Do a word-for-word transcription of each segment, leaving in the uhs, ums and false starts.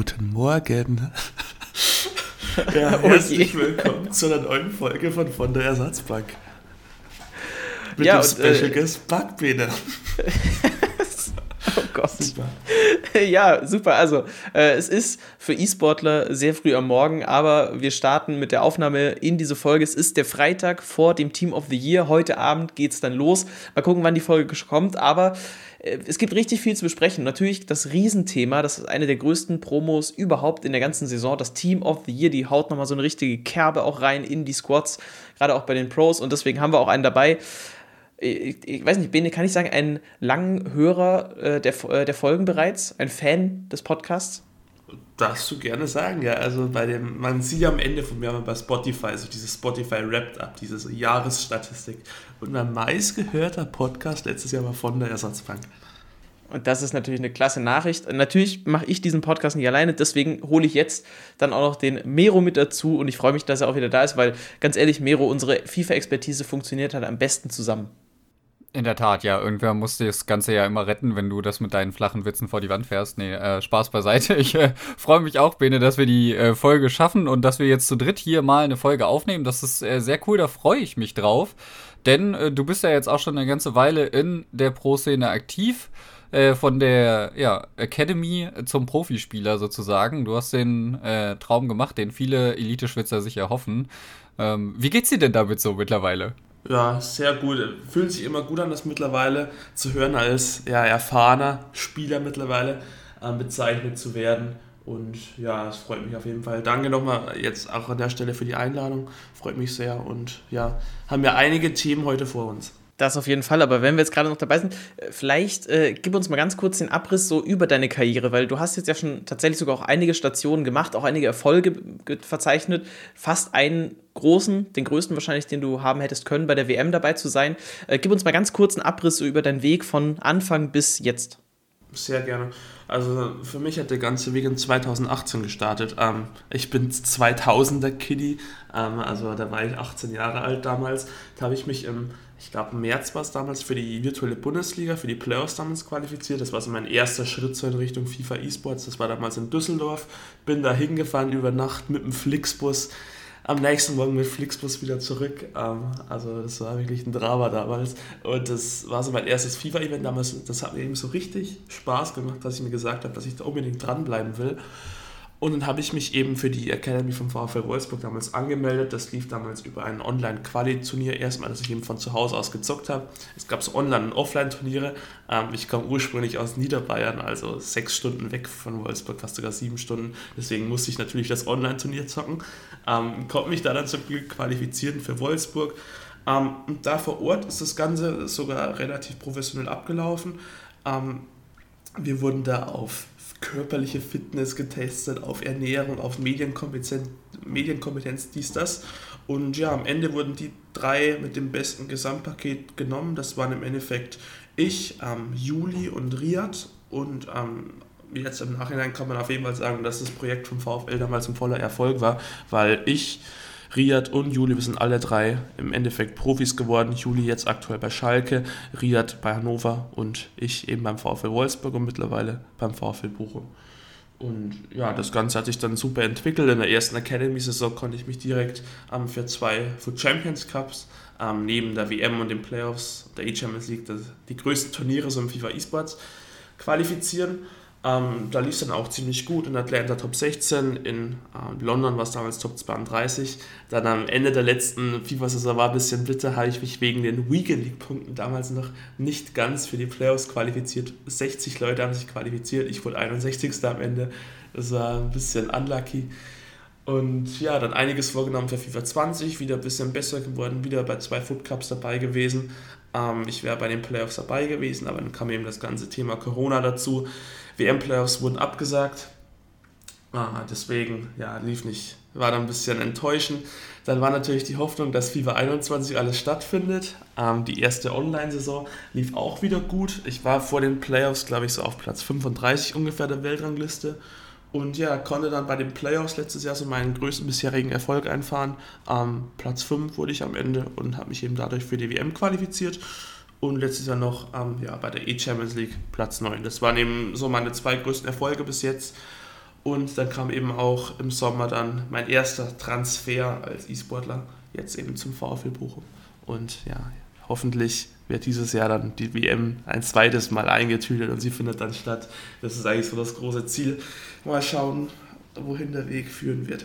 guten Morgen. Ja, herzlich willkommen zu einer neuen Folge von Von der Ersatzbank. Mit ja, dem und, Special äh, Guest Backbene. Oh Gott. Super. Ja, super. Also, äh, es ist für E-Sportler sehr früh am Morgen, aber wir starten mit der Aufnahme in diese Folge. Es ist der Freitag vor dem Team of the Year. Heute Abend geht es dann los. Mal gucken, wann die Folge kommt, aber äh, es gibt richtig viel zu besprechen. Natürlich das Riesenthema, das ist eine der größten Promos überhaupt in der ganzen Saison. Das Team of the Year, die haut nochmal so eine richtige Kerbe auch rein in die Squads, gerade auch bei den Pros, und deswegen haben wir auch einen dabei. Ich, ich weiß nicht, Bene, kann ich sagen, einen langen Hörer äh, der, äh, der Folgen bereits, ein Fan des Podcasts? Darfst du gerne sagen, ja. Also bei dem, man sieht ja am Ende von mir bei Spotify, also dieses Spotify Wrapped Up, diese Jahresstatistik. Und mein meistgehörter Podcast letztes Jahr war Von der Ersatzbank. Und das ist natürlich eine klasse Nachricht. Natürlich mache ich diesen Podcast nicht alleine, deswegen hole ich jetzt dann auch noch den Mero mit dazu und ich freue mich, dass er auch wieder da ist, weil ganz ehrlich, Mero, unsere FIFA-Expertise funktioniert halt am besten zusammen. In der Tat, ja. Irgendwer muss das Ganze ja immer retten, wenn du das mit deinen flachen Witzen vor die Wand fährst. Nee, äh, Spaß beiseite. Ich äh, freue mich auch, Bene, dass wir die äh, Folge schaffen und dass wir jetzt zu dritt hier mal eine Folge aufnehmen. Das ist äh, sehr cool, da freue ich mich drauf. Denn äh, du bist ja jetzt auch schon eine ganze Weile in der Pro-Szene aktiv. Äh, von der ja, Academy zum Profispieler sozusagen. Du hast den äh, Traum gemacht, den viele Elite-Schwitzer sich erhoffen. Ähm, wie geht's dir denn damit so mittlerweile? Ja, sehr gut. Fühlt sich immer gut an, das mittlerweile zu hören, als ja, erfahrener Spieler mittlerweile äh, bezeichnet zu werden. Und ja, es freut mich auf jeden Fall. Danke nochmal jetzt auch an der Stelle für die Einladung. Freut mich sehr. Und ja, haben wir einige Themen heute vor uns. Das auf jeden Fall, aber wenn wir jetzt gerade noch dabei sind, vielleicht äh, gib uns mal ganz kurz den Abriss so über deine Karriere, weil du hast jetzt ja schon tatsächlich sogar auch einige Stationen gemacht, auch einige Erfolge ge- verzeichnet, fast einen großen, den größten wahrscheinlich, den du haben hättest können, bei der W M dabei zu sein. Äh, gib uns mal ganz kurz einen Abriss so über deinen Weg von Anfang bis jetzt. Sehr gerne. Also für mich hat der ganze Weg in zweitausendachtzehn gestartet. Ähm, ich bin zweitausender Kiddie, ähm, also da war ich achtzehn Jahre alt damals. Da habe ich mich im, ich glaube im März war es damals, für die virtuelle Bundesliga, für die Playoffs damals qualifiziert. Das war so mein erster Schritt so in Richtung FIFA E-Sports. Das war damals in Düsseldorf. Bin da hingefahren über Nacht mit dem Flixbus. Am nächsten Morgen mit Flixbus wieder zurück. Ähm, also das war wirklich ein Drama damals. Und das war so mein erstes FIFA-Event damals. Das hat mir eben so richtig Spaß gemacht, dass ich mir gesagt habe, dass ich da unbedingt dranbleiben will. Und dann habe ich mich eben für die Academy vom VfL Wolfsburg damals angemeldet. Das lief damals über ein Online-Quali-Turnier erstmal, das ich eben von zu Hause aus gezockt habe. Es gab so Online- und Offline-Turniere. Ähm, ich komme ursprünglich aus Niederbayern, also sechs Stunden weg von Wolfsburg, fast sogar sieben Stunden. Deswegen musste ich natürlich das Online-Turnier zocken. Ähm, konnte mich da dann zum Glück qualifizieren für Wolfsburg. Ähm, und da vor Ort ist das Ganze sogar relativ professionell abgelaufen. Ähm, wir wurden da auf körperliche Fitness getestet, auf Ernährung, auf Medienkompetenz, Medienkompetenz, dies, das. Und ja, am Ende wurden die drei mit dem besten Gesamtpaket genommen. Das waren im Endeffekt ich, ähm, Juli und Riyad. Und ähm, jetzt im Nachhinein kann man auf jeden Fall sagen, dass das Projekt vom VfL damals ein voller Erfolg war, weil ich, Riyad und Juli, wir sind alle drei im Endeffekt Profis geworden. Juli jetzt aktuell bei Schalke, Riyad bei Hannover und ich eben beim VfL Wolfsburg und mittlerweile beim VfL Bochum. Und ja, das Ganze hat sich dann super entwickelt. In der ersten Academy-Saison konnte ich mich direkt ähm, für zwei Foot Champions Cups ähm, neben der W M und den Playoffs der E-Champions League, das, die größten Turniere so im FIFA E-Sports, qualifizieren. Ähm, da lief es dann auch ziemlich gut. In Atlanta Top sechzehn, in äh, London war es damals Top zweiunddreißig. Dann am Ende der letzten FIFA-Saison war ein bisschen bitter, habe ich mich wegen den Weekend League-Punkten damals noch nicht ganz für die Playoffs qualifiziert. sechzig Leute haben sich qualifiziert, ich wurde einundsechzigster am Ende. Das war ein bisschen unlucky. Und ja, dann einiges vorgenommen für FIFA zwanzig, wieder ein bisschen besser geworden, wieder bei zwei Foot Cups dabei gewesen. Ähm, ich wäre bei den Playoffs dabei gewesen, aber dann kam eben das ganze Thema Corona dazu. W M-Playoffs wurden abgesagt, ah, deswegen ja, lief nicht, war dann ein bisschen enttäuschend. Dann war natürlich die Hoffnung, dass FIFA einundzwanzig alles stattfindet. Ähm, die erste Online-Saison lief auch wieder gut. Ich war vor den Playoffs, glaube ich, so auf Platz fünfunddreißig ungefähr der Weltrangliste. Und ja, konnte dann bei den Playoffs letztes Jahr so meinen größten bisherigen Erfolg einfahren. Ähm, Platz fünf wurde ich am Ende und habe mich eben dadurch für die W M qualifiziert. Und letztes Jahr noch ähm, ja, bei der E-Champions League Platz neun. Das waren eben so meine zwei größten Erfolge bis jetzt. Und dann kam eben auch im Sommer dann mein erster Transfer als E-Sportler, jetzt eben zum VfL Bochum. Und ja, hoffentlich wird dieses Jahr dann die W M ein zweites Mal eingetütet und sie findet dann statt. Das ist eigentlich so das große Ziel. Mal schauen, wohin der Weg führen wird.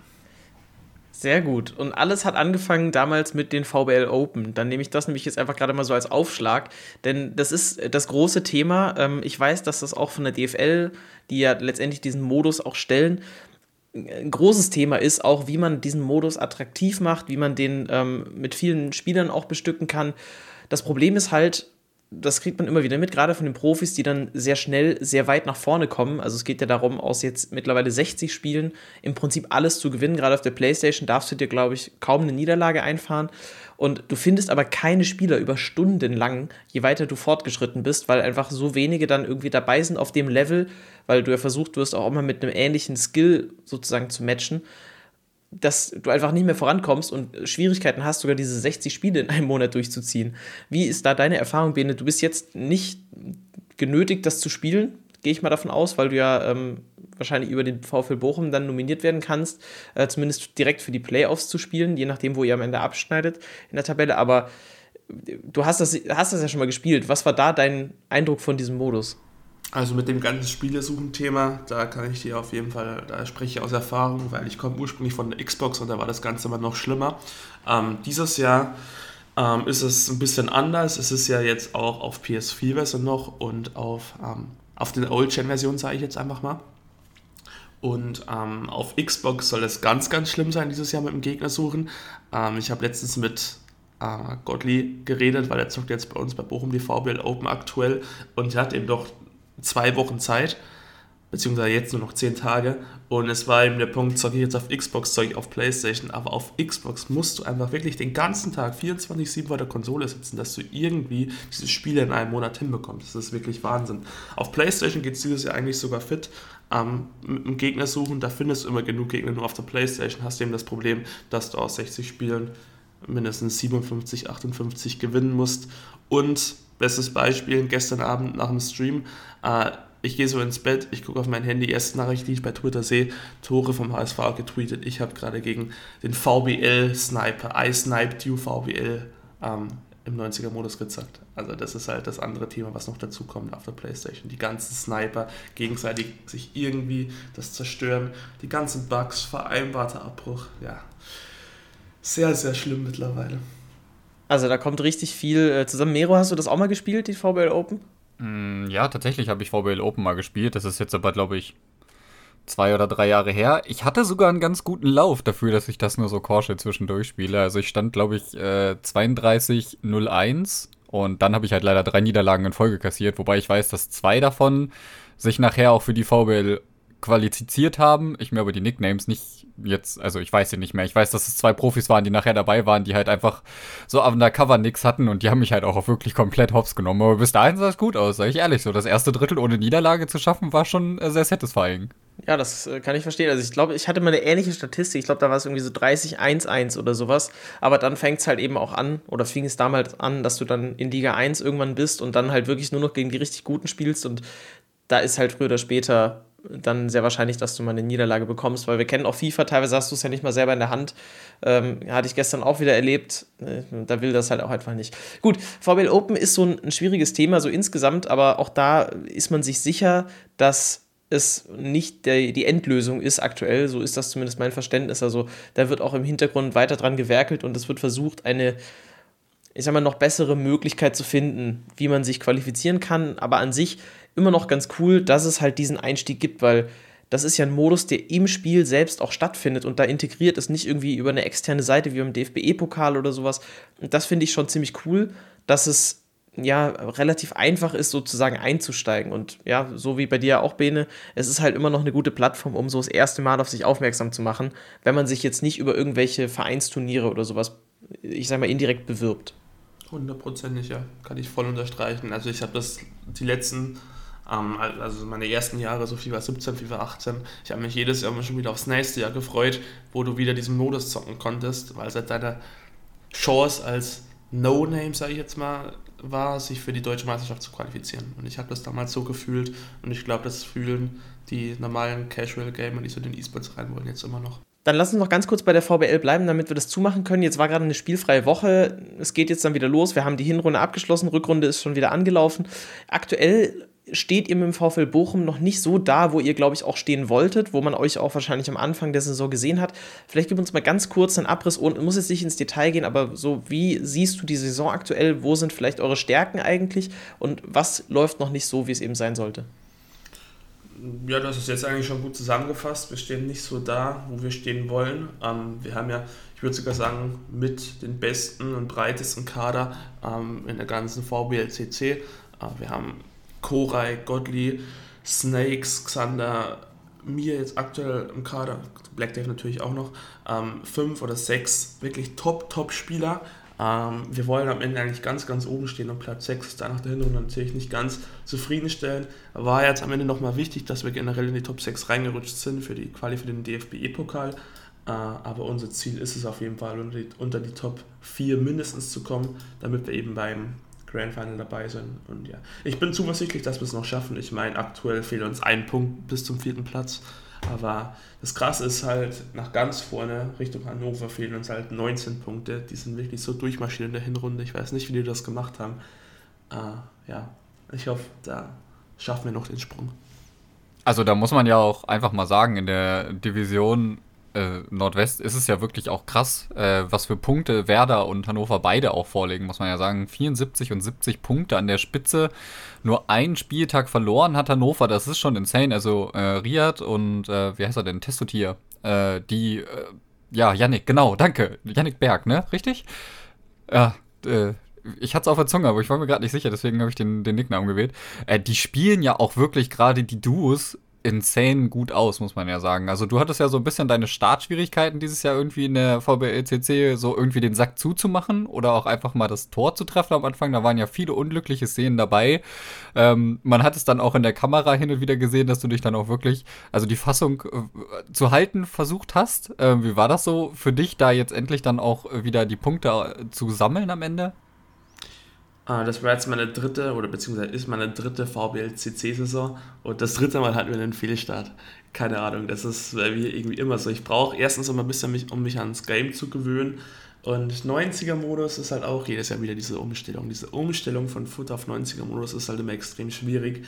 Sehr gut. Und alles hat angefangen damals mit den V B L Open. Dann nehme ich das nämlich jetzt einfach gerade mal so als Aufschlag, denn das ist das große Thema. Ich weiß, dass das auch von der D F L, die ja letztendlich diesen Modus auch stellen, ein großes Thema ist, auch wie man diesen Modus attraktiv macht, wie man den ähm, mit vielen Spielern auch bestücken kann. Das Problem ist halt, das kriegt man immer wieder mit, gerade von den Profis, die dann sehr schnell, sehr weit nach vorne kommen. Also es geht ja darum, aus jetzt mittlerweile sechzig Spielen im Prinzip alles zu gewinnen. Gerade auf der PlayStation darfst du dir, glaube ich, kaum eine Niederlage einfahren. Und du findest aber keine Spieler über Stunden lang, je weiter du fortgeschritten bist, weil einfach so wenige dann irgendwie dabei sind auf dem Level, weil du ja versucht wirst, auch immer mit einem ähnlichen Skill sozusagen zu matchen, dass du einfach nicht mehr vorankommst und Schwierigkeiten hast, sogar diese sechzig Spiele in einem Monat durchzuziehen. Wie ist da deine Erfahrung, Bene? Du bist jetzt nicht genötigt, das zu spielen, gehe ich mal davon aus, weil du ja ähm, wahrscheinlich über den VfL Bochum dann nominiert werden kannst, äh, zumindest direkt für die Playoffs zu spielen, je nachdem, wo ihr am Ende abschneidet in der Tabelle. Aber du hast das, hast das ja schon mal gespielt. Was war da dein Eindruck von diesem Modus? Also mit dem ganzen Spielesuchen-Thema, da kann ich dir auf jeden Fall, da spreche ich aus Erfahrung, weil ich komme ursprünglich von der Xbox und da war das Ganze immer noch schlimmer. Ähm, dieses Jahr ähm, ist es ein bisschen anders. Es ist ja jetzt auch auf P S vier Version noch und auf, ähm, auf den Old-Gen-Versionen, sage ich jetzt einfach mal. Und ähm, auf Xbox soll es ganz, ganz schlimm sein dieses Jahr mit dem Gegnersuchen. Ähm, ich habe letztens mit äh, Gottli geredet, weil er zockt jetzt bei uns bei Bochum die V B L Open aktuell und er hat eben doch zwei Wochen Zeit, beziehungsweise jetzt nur noch zehn Tage und es war eben der Punkt, zocke ich jetzt auf Xbox, zocke ich auf Playstation, aber auf Xbox musst du einfach wirklich den ganzen Tag vierundzwanzig sieben vor der Konsole sitzen, dass du irgendwie diese Spiele in einem Monat hinbekommst. Das ist wirklich Wahnsinn. Auf Playstation geht es dieses Jahr eigentlich sogar fit. Ähm, mit dem Gegner suchen, da findest du immer genug Gegner, nur auf der Playstation hast du eben das Problem, dass du aus sechzig Spielen mindestens siebenundfünfzig, achtundfünfzig gewinnen musst. Und bestes Beispiel, gestern Abend nach dem Stream, äh, ich gehe so ins Bett, ich gucke auf mein Handy, erste Nachricht, die ich bei Twitter sehe, Tore vom H S V getweetet, ich habe gerade gegen den V B L-Sniper, I sniped you V B L, ähm, im neunziger-Modus gezockt. Also das ist halt das andere Thema, was noch dazu kommt auf der Playstation. Die ganzen Sniper gegenseitig sich irgendwie das zerstören, die ganzen Bugs, vereinbarter Abbruch, ja. Sehr, sehr schlimm mittlerweile. Also da kommt richtig viel äh, zusammen. Mero, hast du das auch mal gespielt, die V B L Open? Mm, ja, tatsächlich habe ich V B L Open mal gespielt. Das ist jetzt aber, glaube ich, zwei oder drei Jahre her. Ich hatte sogar einen ganz guten Lauf dafür, dass ich das nur so Korsche zwischendurch spiele. Also ich stand, glaube ich, äh, zweiunddreißig null eins und dann habe ich halt leider drei Niederlagen in Folge kassiert, wobei ich weiß, dass zwei davon sich nachher auch für die V B L qualifiziert haben. Ich mir aber die Nicknames nicht jetzt, also ich weiß sie nicht mehr. Ich weiß, dass es zwei Profis waren, die nachher dabei waren, die halt einfach so undercover nix hatten und die haben mich halt auch wirklich komplett hops genommen. Aber bis dahin sah es gut aus, sag ich ehrlich. So das erste Drittel ohne Niederlage zu schaffen, war schon äh, sehr satisfying. Ja, das äh, kann ich verstehen. Also ich glaube, ich hatte mal eine ähnliche Statistik. Ich glaube, da war es irgendwie so dreißig eins eins oder sowas. Aber dann fängt es halt eben auch an, oder fing es damals an, dass du dann in Liga eins irgendwann bist und dann halt wirklich nur noch gegen die richtig Guten spielst und da ist halt früher oder später dann sehr wahrscheinlich, dass du mal eine Niederlage bekommst, weil wir kennen auch FIFA, teilweise hast du es ja nicht mal selber in der Hand. Ähm, hatte ich gestern auch wieder erlebt, äh, da will das halt auch einfach nicht. Gut, V B L Open ist so ein, ein schwieriges Thema, so insgesamt, aber auch da ist man sich sicher, dass es nicht der, die Endlösung ist aktuell, so ist das zumindest mein Verständnis, also da wird auch im Hintergrund weiter dran gewerkelt und es wird versucht, eine, ich sag mal, noch bessere Möglichkeit zu finden, wie man sich qualifizieren kann, aber an sich immer noch ganz cool, dass es halt diesen Einstieg gibt, weil das ist ja ein Modus, der im Spiel selbst auch stattfindet und da integriert ist, nicht irgendwie über eine externe Seite wie im D F B E-Pokal oder sowas. Und das finde ich schon ziemlich cool, dass es ja relativ einfach ist, sozusagen einzusteigen. Und ja, so wie bei dir auch, Bene, es ist halt immer noch eine gute Plattform, um so das erste Mal auf sich aufmerksam zu machen, wenn man sich jetzt nicht über irgendwelche Vereinsturniere oder sowas, ich sag mal, indirekt bewirbt. Hundertprozentig, ja. Kann ich voll unterstreichen. Also ich habe das die letzten also meine ersten Jahre, so FIFA siebzehn, FIFA achtzehn, ich habe mich jedes Jahr immer schon wieder aufs nächste Jahr gefreut, wo du wieder diesen Modus zocken konntest, weil es halt deine Chance als No-Name, sage ich jetzt mal, war, sich für die deutsche Meisterschaft zu qualifizieren. Und ich habe das damals so gefühlt und ich glaube, das fühlen die normalen Casual-Gamer, die so in den E-Sports rein wollen, jetzt immer noch. Dann lass uns noch ganz kurz bei der V B L bleiben, damit wir das zumachen können. Jetzt war gerade eine spielfreie Woche. Es geht jetzt dann wieder los. Wir haben die Hinrunde abgeschlossen. Rückrunde ist schon wieder angelaufen. Aktuell steht ihr mit dem VfL Bochum noch nicht so da, wo ihr, glaube ich, auch stehen wolltet, wo man euch auch wahrscheinlich am Anfang der Saison gesehen hat. Vielleicht gib uns mal ganz kurz einen Abriss, und muss jetzt nicht ins Detail gehen, aber so, wie siehst du die Saison aktuell? Wo sind vielleicht eure Stärken eigentlich? Und was läuft noch nicht so, wie es eben sein sollte? Ja, das ist jetzt eigentlich schon gut zusammengefasst. Wir stehen nicht so da, wo wir stehen wollen. Ähm, wir haben ja, ich würde sogar sagen, mit den besten und breitesten Kader ähm, in der ganzen V B L C C. Äh, wir haben Koray, Godly, Snakes, Xander, mir jetzt aktuell im Kader, Black Dave natürlich auch noch, ähm, fünf oder sechs wirklich Top-Top-Spieler. Ähm, wir wollen am Ende eigentlich ganz, ganz oben stehen und Platz sechs ist da nach der Hinrunde natürlich nicht ganz zufriedenstellend. War jetzt am Ende nochmal wichtig, dass wir generell in die Top sechs reingerutscht sind für die Quali für den D F B E-Pokal. Äh, aber unser Ziel ist es auf jeden Fall, unter die, unter die Top vier mindestens zu kommen, damit wir eben beim Grand Final dabei sind. Und ja, ich bin zuversichtlich, dass wir es noch schaffen. Ich meine, aktuell fehlt uns ein Punkt bis zum vierten Platz. Aber das Krasse ist halt, nach ganz vorne Richtung Hannover fehlen uns halt neunzehn Punkte. Die sind wirklich so durchmarschiert in der Hinrunde. Ich weiß nicht, wie die das gemacht haben. Äh, ja, ich hoffe, da schaffen wir noch den Sprung. Also da muss man ja auch einfach mal sagen, in der Division äh, Nordwest ist es ja wirklich auch krass, äh, was für Punkte Werder und Hannover beide auch vorlegen, muss man ja sagen. vierundsiebzig und siebzig Punkte an der Spitze. Nur einen Spieltag verloren hat Hannover, das ist schon insane. Also äh, Riyad und, äh, wie heißt er denn, Testotier, äh, die, äh, ja, Yannick, genau, danke, Yannick Berg, ne, richtig? Ja, äh, ich hatte es auf der Zunge, aber ich war mir gerade nicht sicher, deswegen habe ich den, den Nicknamen gewählt. Äh, die spielen ja auch wirklich gerade die Duos insane gut aus, muss man ja sagen. Also du hattest ja so ein bisschen deine Startschwierigkeiten dieses Jahr irgendwie in der V B L C C, so irgendwie den Sack zuzumachen oder auch einfach mal das Tor zu treffen am Anfang. Da waren ja viele unglückliche Szenen dabei. Ähm, man hat es dann auch in der Kamera hin und wieder gesehen, dass du dich dann auch wirklich, also die Fassung äh, zu halten versucht hast. Ähm, wie war das so für dich, da jetzt endlich dann auch wieder die Punkte äh, zu sammeln am Ende? Das war jetzt meine dritte, oder beziehungsweise ist meine dritte V B L C C-Saison und das dritte Mal hatten wir einen Fehlstart. Keine Ahnung, das ist wie irgendwie immer so. Ich brauche erstens immer ein bisschen, mich, um mich ans Game zu gewöhnen, und neunziger-Modus ist halt auch jedes Jahr wieder diese Umstellung. Diese Umstellung von Foot auf neunziger-Modus ist halt immer extrem schwierig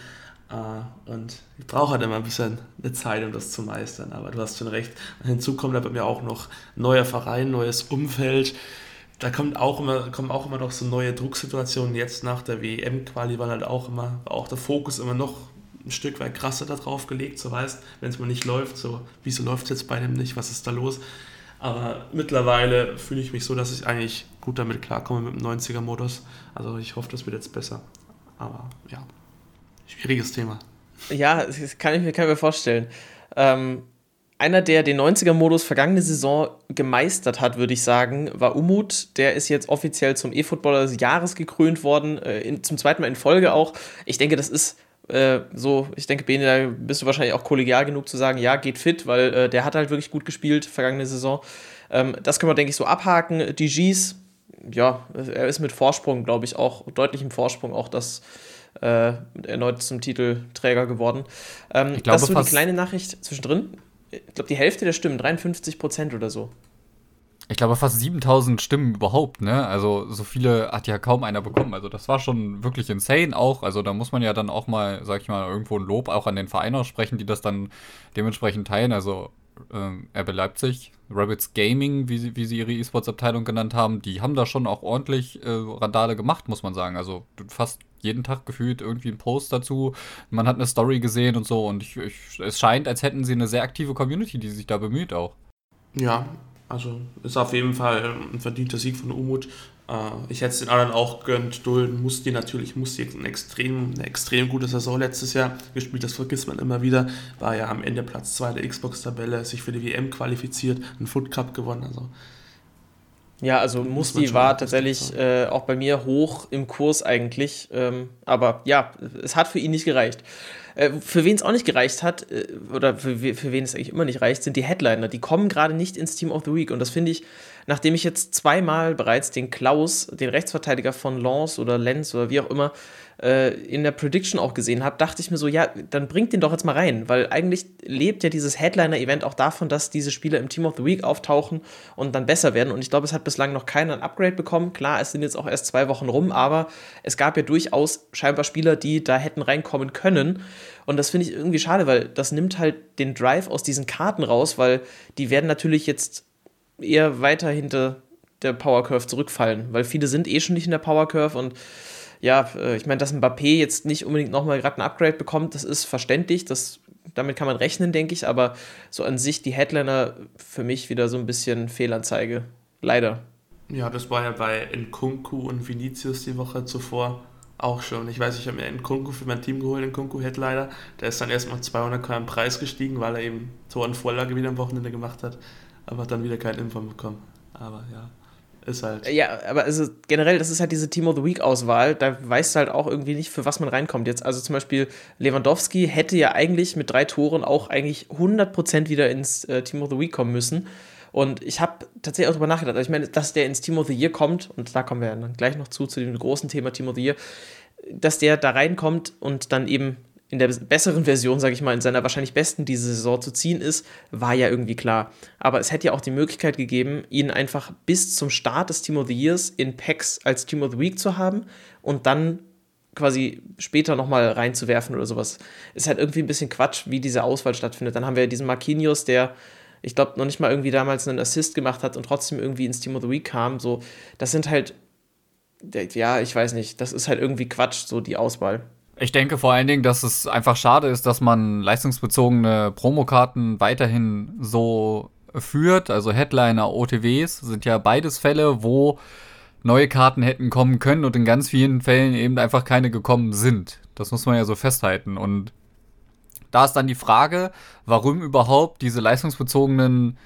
und ich brauche halt immer ein bisschen eine Zeit, um das zu meistern, aber du hast schon recht. Hinzu kommt da bei mir auch noch neuer Verein, neues Umfeld. Da kommt auch immer, kommen auch immer noch so neue Drucksituationen. Jetzt nach der W M-Quali war halt auch immer, war auch der Fokus immer noch ein Stück weit krasser da drauf gelegt. So weißt, wenn es mal nicht läuft, so wieso läuft es jetzt bei dem nicht, was ist da los? Aber mittlerweile fühle ich mich so, dass ich eigentlich gut damit klarkomme mit dem neunziger-Modus. Also ich hoffe, das wird jetzt besser. Aber ja, schwieriges Thema. Ja, das kann ich mir, kann ich mir vorstellen. Ähm, Einer, der den neunziger-Modus vergangene Saison gemeistert hat, würde ich sagen, war Umut. Der ist jetzt offiziell zum E-Footballer des Jahres gekrönt worden, äh, in, zum zweiten Mal in Folge auch. Ich denke, das ist äh, so, ich denke, Bene, da bist du wahrscheinlich auch kollegial genug zu sagen, ja, geht fit, weil äh, der hat halt wirklich gut gespielt, vergangene Saison. Ähm, das können wir, denke ich, so abhaken. Die G's, ja, er ist mit Vorsprung, glaube ich, auch, deutlichem Vorsprung auch das äh, erneut zum Titelträger geworden. Ähm, ich glaube, das ist so die kleine Nachricht zwischendrin. Ich glaube, die Hälfte der Stimmen, dreiundfünfzig Prozent oder so. Ich glaube, fast siebentausend Stimmen überhaupt, ne? Also so viele hat ja kaum einer bekommen. Also das war schon wirklich insane auch. Also da muss man ja dann auch mal, sag ich mal, irgendwo ein Lob auch an den Verein aussprechen, die das dann dementsprechend teilen. Also ähm, R B Leipzig, Rabbits Gaming, wie sie, wie sie ihre E-Sports-Abteilung genannt haben, die haben da schon auch ordentlich äh, Randale gemacht, muss man sagen. Also fast jeden Tag gefühlt irgendwie ein Post dazu. Man hat eine Story gesehen und so. Und ich, ich, es scheint, als hätten sie eine sehr aktive Community, die sich da bemüht auch. Ja, also ist auf jeden Fall ein verdienter Sieg von Umut. Ich hätte es den anderen auch gönnt. Dulden Musti natürlich, Musti eine extrem, eine extrem gute Saison letztes Jahr gespielt, das vergisst man immer wieder. War ja am Ende Platz zwei der Xbox-Tabelle, sich für die W M qualifiziert, einen Foot Cup gewonnen. Also ja, also Musti war tatsächlich äh, auch bei mir hoch im Kurs eigentlich. Ähm, aber ja, es hat für ihn nicht gereicht. Äh, für wen es auch nicht gereicht hat, äh, oder für, für wen es eigentlich immer nicht reicht, sind die Headliner. Die kommen gerade nicht ins Team of the Week. Und das finde ich nachdem ich jetzt zweimal bereits den Klaus, den Rechtsverteidiger von Lens oder Lenz oder wie auch immer, äh, in der Prediction auch gesehen habe, dachte ich mir so, ja, dann bringt den doch jetzt mal rein, weil eigentlich lebt ja dieses Headliner-Event auch davon, dass diese Spieler im Team of the Week auftauchen und dann besser werden. Und ich glaube, es hat bislang noch keiner ein Upgrade bekommen. Klar, es sind jetzt auch erst zwei Wochen rum, aber es gab ja durchaus scheinbar Spieler, die da hätten reinkommen können. Und das finde ich irgendwie schade, weil das nimmt halt den Drive aus diesen Karten raus, weil die werden natürlich jetzt eher weiter hinter der Power Curve zurückfallen, weil viele sind eh schon nicht in der Power Curve und ja, ich meine, dass Mbappé jetzt nicht unbedingt nochmal gerade ein Upgrade bekommt, das ist verständlich, das, damit kann man rechnen, denke ich, aber so an sich die Headliner für mich wieder so ein bisschen Fehlanzeige, leider. Ja, das war ja bei Nkunku und Vinicius die Woche zuvor auch schon. Ich weiß, ich habe mir Nkunku für mein Team geholt, Nkunku Headliner, der ist dann erstmal zweihunderttausend im Preis gestiegen, weil er eben Tor und Vorlage wieder am Wochenende gemacht hat, aber hat dann wieder keinen Info bekommen, aber ja. Ist halt. Ja, aber also generell, das ist halt diese Team of the Week-Auswahl, da weißt du halt auch irgendwie nicht, für was man reinkommt jetzt. Also zum Beispiel Lewandowski hätte ja eigentlich mit drei Toren auch eigentlich hundert Prozent wieder ins äh, Team of the Week kommen müssen. Und ich habe tatsächlich auch darüber nachgedacht. Also ich meine, dass der ins Team of the Year kommt, und da kommen wir dann gleich noch zu, zu dem großen Thema Team of the Year, dass der da reinkommt und dann eben in der besseren Version, sage ich mal, in seiner wahrscheinlich besten diese Saison zu ziehen ist, war ja irgendwie klar. Aber es hätte ja auch die Möglichkeit gegeben, ihn einfach bis zum Start des Team of the Years in Packs als Team of the Week zu haben und dann quasi später nochmal reinzuwerfen oder sowas. Ist halt irgendwie ein bisschen Quatsch, wie diese Auswahl stattfindet. Dann haben wir ja diesen Marquinhos, der, ich glaube, noch nicht mal irgendwie damals einen Assist gemacht hat und trotzdem irgendwie ins Team of the Week kam. So, das sind halt, ja, ich weiß nicht, das ist halt irgendwie Quatsch, so die Auswahl. Ich denke vor allen Dingen, dass es einfach schade ist, dass man leistungsbezogene Promokarten weiterhin so führt. Also Headliner, O T Ws sind ja beides Fälle, wo neue Karten hätten kommen können und in ganz vielen Fällen eben einfach keine gekommen sind. Das muss man ja so festhalten. Und da ist dann die Frage, warum überhaupt diese leistungsbezogenen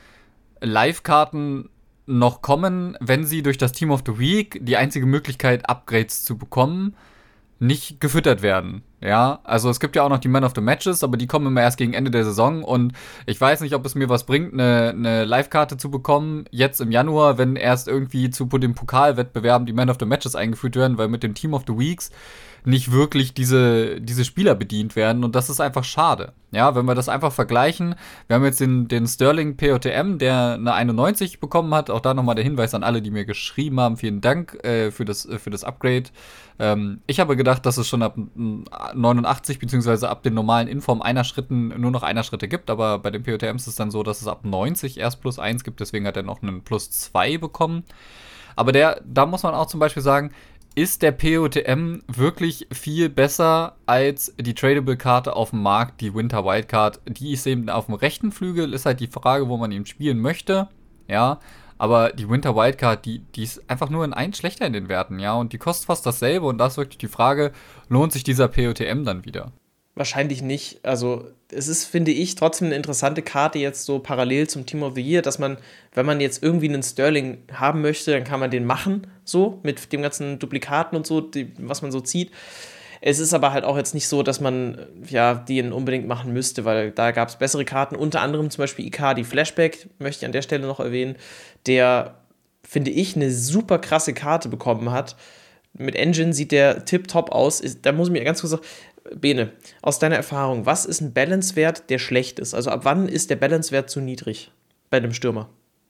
Live-Karten noch kommen, wenn sie durch das Team of the Week die einzige Möglichkeit, Upgrades zu bekommen, nicht gefüttert werden. Ja, also es gibt ja auch noch die Man of the Matches, aber die kommen immer erst gegen Ende der Saison und ich weiß nicht, ob es mir was bringt, eine, eine Live-Karte zu bekommen, jetzt im Januar, wenn erst irgendwie zu den Pokalwettbewerben die Man of the Matches eingeführt werden, weil mit dem Team of the Weeks nicht wirklich diese, diese Spieler bedient werden und das ist einfach schade. Ja, wenn wir das einfach vergleichen, wir haben jetzt den, den Sterling P O T M, der eine einundneunzig bekommen hat, auch da nochmal der Hinweis an alle, die mir geschrieben haben, vielen Dank äh, für, das, äh, für das Upgrade. Ähm, ich habe gedacht, dass es schon ab neunundachtzig beziehungsweise ab den normalen Inform einer Schritten nur noch einer Schritte gibt, aber bei den P O T Ms ist es dann so, dass es ab neunzig erst plus eins gibt, deswegen hat er noch einen plus zwei bekommen. Aber der, da muss man auch zum Beispiel sagen, ist der P O T M wirklich viel besser als die Tradable-Karte auf dem Markt, die Winter Wildcard? Die ist eben auf dem rechten Flügel, ist halt die Frage, wo man ihn spielen möchte, ja, aber die Winter Wildcard, die, die ist einfach nur in eins schlechter in den Werten, ja, und die kostet fast dasselbe und da ist wirklich die Frage, lohnt sich dieser P O T M dann wieder? Wahrscheinlich nicht. Also es ist, finde ich, trotzdem eine interessante Karte jetzt so parallel zum Team of the Year, dass man, wenn man jetzt irgendwie einen Sterling haben möchte, dann kann man den machen, so, mit den ganzen Duplikaten und so, die, was man so zieht. Es ist aber halt auch jetzt nicht so, dass man ja den unbedingt machen müsste, weil da gab es bessere Karten, unter anderem zum Beispiel Icardi Flashback, möchte ich an der Stelle noch erwähnen, der, finde ich, eine super krasse Karte bekommen hat. Mit Engine sieht der tipptopp aus. Ist, da muss ich mir ganz kurz sagen, Bene, aus deiner Erfahrung, was ist ein Balance-Wert, der schlecht ist? Also ab wann ist der Balance-Wert zu niedrig bei einem Stürmer?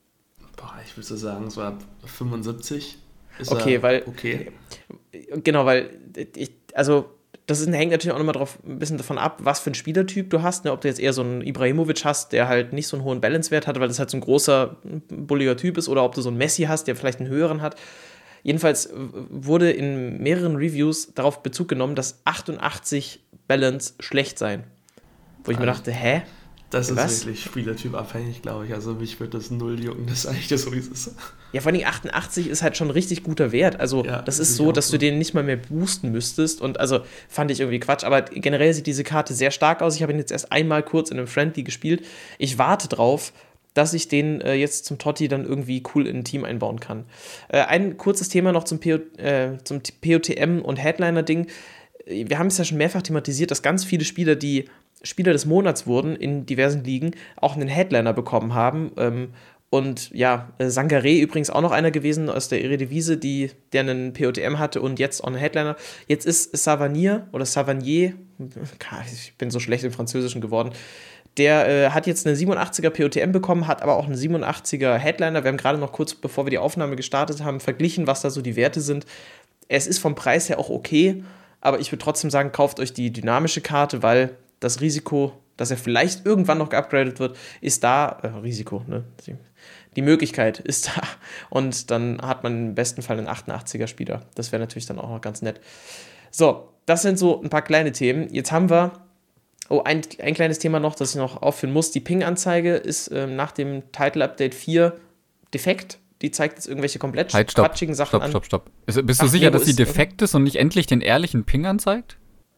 Boah, ich würde so sagen, so ab fünfundsiebzig ist okay, er weil, okay. Genau, weil ich, also das ist, hängt natürlich auch nochmal drauf, ein bisschen davon ab, was für ein Spielertyp du hast, ne? Ob du jetzt eher so einen Ibrahimovic hast, der halt nicht so einen hohen Balance-Wert hat, weil das halt so ein großer, bulliger Typ ist, oder ob du so einen Messi hast, der vielleicht einen höheren hat. Jedenfalls wurde in mehreren Reviews darauf Bezug genommen, dass achtundachtzig Balance schlecht seien. Wo ich also, mir dachte, hä? Das ist Was? wirklich spielertypabhängig, glaube ich. Also mich würde das null jucken, das ist eigentlich das, so wie es ist. Ja, vor allem achtundachtzig ist halt schon ein richtig guter Wert. Also ja, das ist so, dass so. du den nicht mal mehr boosten müsstest. Und also fand ich irgendwie Quatsch. Aber generell sieht diese Karte sehr stark aus. Ich habe ihn jetzt erst einmal kurz in einem Friendly gespielt. Ich warte drauf, dass ich den äh, jetzt zum Totti dann irgendwie cool in ein Team einbauen kann. Äh, ein kurzes Thema noch zum, P O, äh, zum P O T M und Headliner-Ding. Wir haben es ja schon mehrfach thematisiert, dass ganz viele Spieler, die Spieler des Monats wurden in diversen Ligen, auch einen Headliner bekommen haben. Ähm, Und ja, äh, Sangaré übrigens auch noch einer gewesen aus der Eredivisie, die, der einen P O T M hatte und jetzt auch einen Headliner. Jetzt ist Savanier oder Savanier, ich bin so schlecht im Französischen geworden, der äh, hat jetzt einen siebenundachtziger P O T M bekommen, hat aber auch einen siebenundachtziger Headliner. Wir haben gerade noch kurz, bevor wir die Aufnahme gestartet haben, verglichen, was da so die Werte sind. Es ist vom Preis her auch okay, aber ich würde trotzdem sagen, kauft euch die dynamische Karte, weil das Risiko, dass er vielleicht irgendwann noch geupgradet wird, ist da. Äh, Risiko, ne? Die, die Möglichkeit ist da. Und dann hat man im besten Fall einen achtundachtziger Spieler. Das wäre natürlich dann auch noch ganz nett. So, das sind so ein paar kleine Themen. Jetzt haben wir, oh, ein, ein kleines Thema noch, das ich noch aufführen muss. Die Ping-Anzeige ist ähm, nach dem Title Update vier defekt. Die zeigt jetzt irgendwelche komplett halt, stopp, quatschigen Sachen stopp, an. Stopp, stopp, stopp. Bist du Ach, sicher, nee, dass sie ist, defekt okay. ist und nicht endlich den ehrlichen Ping anzeigt?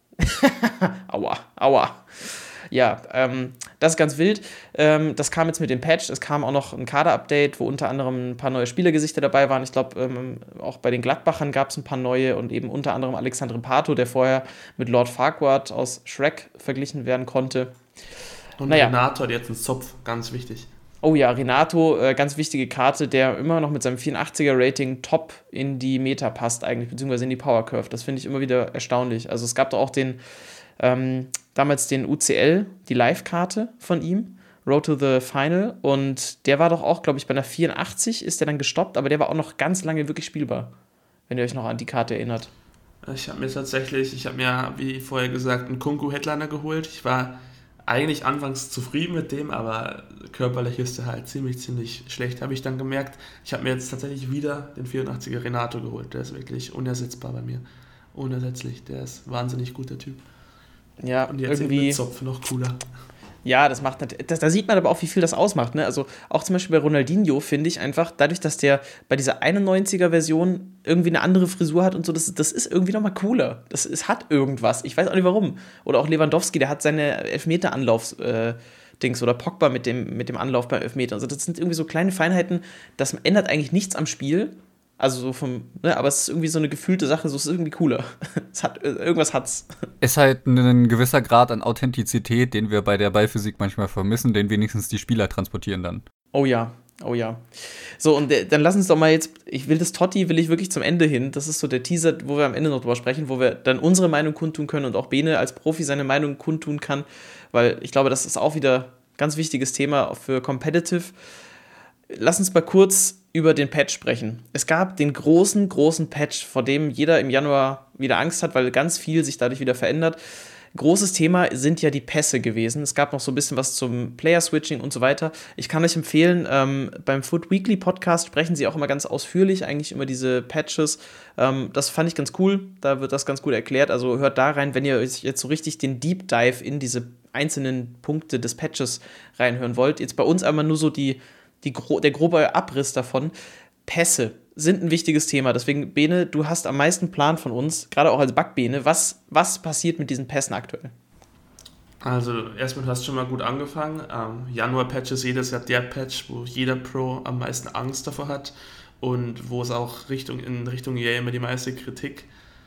Aua, aua. Ja, ähm, das ist ganz wild. Ähm, das kam jetzt mit dem Patch. Es kam auch noch ein Kader-Update, wo unter anderem ein paar neue Spielergesichter dabei waren. Ich glaube, ähm, auch bei den Gladbachern gab es ein paar neue und eben unter anderem Alexandre Pato, der vorher mit Lord Farquaad aus Shrek verglichen werden konnte. Und naja. Renato hat jetzt einen Zopf, ganz wichtig. Oh ja, Renato, äh, ganz wichtige Karte, der immer noch mit seinem vierundachtziger Rating top in die Meta passt eigentlich, beziehungsweise in die Power Curve. Das finde ich immer wieder erstaunlich. Also es gab da auch den, ähm, damals den U C L, die Live-Karte von ihm, Road to the Final, und der war doch auch, glaube ich, bei einer vierundachtzig ist der dann gestoppt, aber der war auch noch ganz lange wirklich spielbar, wenn ihr euch noch an die Karte erinnert. Ich habe mir tatsächlich, ich habe mir, wie vorher gesagt, einen Kunku-Headliner geholt. Ich war eigentlich anfangs zufrieden mit dem, aber körperlich ist er halt ziemlich, ziemlich schlecht, habe ich dann gemerkt. Ich habe mir jetzt tatsächlich wieder den vierundachtziger Renato geholt. Der ist wirklich unersetzbar bei mir. Unersetzlich. Der ist ein wahnsinnig guter Typ. Ja, und jetzt irgendwie mit Zopf noch cooler. Ja, das macht natürlich, das, da sieht man aber auch, wie viel das ausmacht, ne? Also auch zum Beispiel bei Ronaldinho finde ich einfach, dadurch, dass der bei dieser einundneunziger-Version irgendwie eine andere Frisur hat und so, das, das ist irgendwie nochmal cooler. Das es hat irgendwas. Ich weiß auch nicht warum. Oder auch Lewandowski, der hat seine Elfmeter-Anlaufs- äh, Dings oder Pogba mit dem, mit dem Anlauf beim Elfmeter. Also das sind irgendwie so kleine Feinheiten, das ändert eigentlich nichts am Spiel. Also so vom, ne, aber es ist irgendwie so eine gefühlte Sache, so es ist irgendwie cooler. Es hat, irgendwas hat's. Es ist halt ein gewisser Grad an Authentizität, den wir bei der Ballphysik manchmal vermissen, den wenigstens die Spieler transportieren dann. Oh ja, oh ja. So, und äh, dann lass uns doch mal jetzt, ich will das Totti, will ich wirklich zum Ende hin. Das ist so der Teaser, wo wir am Ende noch drüber sprechen, wo wir dann unsere Meinung kundtun können und auch Bene als Profi seine Meinung kundtun kann, weil ich glaube, das ist auch wieder ein ganz wichtiges Thema für Competitive. Lass uns mal kurz über den Patch sprechen. Es gab den großen, großen Patch, vor dem jeder im Januar wieder Angst hat, weil ganz viel sich dadurch wieder verändert. Großes Thema sind ja die Pässe gewesen. Es gab noch so ein bisschen was zum Player-Switching und so weiter. Ich kann euch empfehlen, ähm, beim Foot Weekly Podcast sprechen sie auch immer ganz ausführlich eigentlich über diese Patches. Ähm, das fand ich ganz cool. Da wird das ganz gut erklärt. Also hört da rein, wenn ihr euch jetzt so richtig den Deep Dive in diese einzelnen Punkte des Patches reinhören wollt. Jetzt bei uns einmal nur so die Die, der grobe Abriss davon. Pässe sind ein wichtiges Thema. Deswegen, Bene, du hast am meisten Plan von uns, gerade auch als Backbene. Was, was passiert mit diesen Pässen aktuell? Also, erstmal, du hast schon mal gut angefangen. Ähm, Januar-Patch ist jedes Jahr der Patch, wo jeder Pro am meisten Angst davor hat und wo es auch Richtung, in Richtung E A immer die meiste Kritik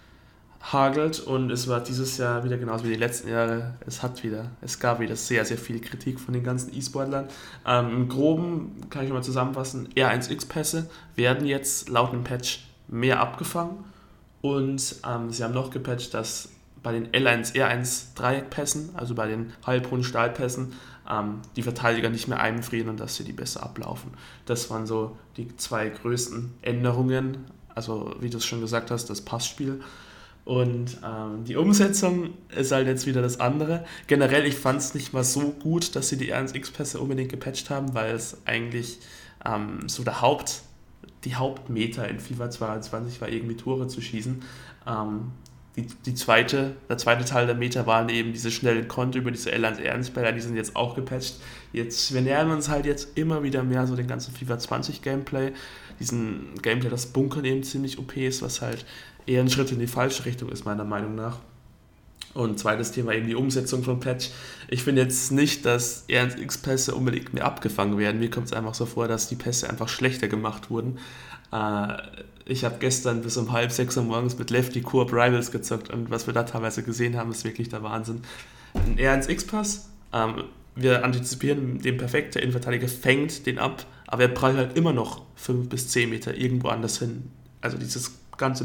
hagelt, und es war dieses Jahr wieder genauso wie die letzten Jahre. Es hat wieder, es gab wieder sehr, sehr viel Kritik von den ganzen E-Sportlern. Ähm, Im Groben kann ich mal zusammenfassen, R eins X-Pässe werden jetzt laut dem Patch mehr abgefangen, und ähm, sie haben noch gepatcht, dass bei den L eins R eins Dreieckpässen, also bei den halbhohen Stahlpässen, ähm, die Verteidiger nicht mehr einfrieren und dass sie die besser ablaufen. Das waren so die zwei größten Änderungen, also wie du es schon gesagt hast, das Passspiel. Und ähm, die Umsetzung ist halt jetzt wieder das andere. Generell, ich fand es nicht mal so gut, dass sie die R eins X-Pässe unbedingt gepatcht haben, weil es eigentlich ähm, so der Haupt, die Hauptmeta in FIFA zweiundzwanzig war, irgendwie Tore zu schießen. Ähm, die, die zweite, der zweite Teil der Meta waren eben diese schnellen Konter über diese L eins R eins Spieler, die sind jetzt auch gepatcht. Jetzt, wir nähern uns halt jetzt immer wieder mehr so den ganzen FIFA zwanzig Gameplay. Diesen Gameplay, das Bunkern eben ziemlich O P ist, was halt eher ein Schritt in die falsche Richtung ist, meiner Meinung nach. Und zweites Thema eben die Umsetzung von Patch. Ich finde jetzt nicht, dass R eins X-Pässe unbedingt mehr abgefangen werden. Mir kommt es einfach so vor, dass die Pässe einfach schlechter gemacht wurden. Äh, ich habe gestern bis um halb sechs Uhr morgens mit Lefty Coop Rivals gezockt, und was wir da teilweise gesehen haben, ist wirklich der Wahnsinn. Ein R eins X-Pass, ähm, wir antizipieren den perfekt, der Innenverteidiger fängt den ab, aber er prallt halt immer noch fünf bis zehn Meter irgendwo anders hin. Also dieses ganze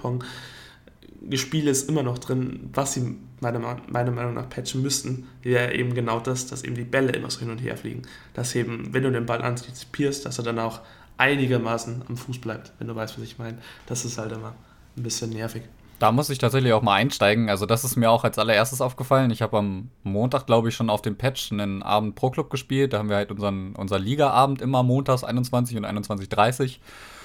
Ping-Pong-Gespiel ist immer noch drin, was sie meiner, meiner Meinung nach patchen müssten, wäre eben genau das, dass eben die Bälle immer so hin und her fliegen. Dass eben, wenn du den Ball antizipierst, dass er dann auch einigermaßen am Fuß bleibt, wenn du weißt, was ich meine. Das ist halt immer ein bisschen nervig. Da muss ich tatsächlich auch mal einsteigen. Also das ist mir auch als allererstes aufgefallen. Ich habe am Montag, glaube ich, schon auf dem Patch einen Abend Pro Club gespielt. Da haben wir halt unseren, unser Liga-Abend immer montags einundzwanzig und einundzwanzig Uhr dreißig.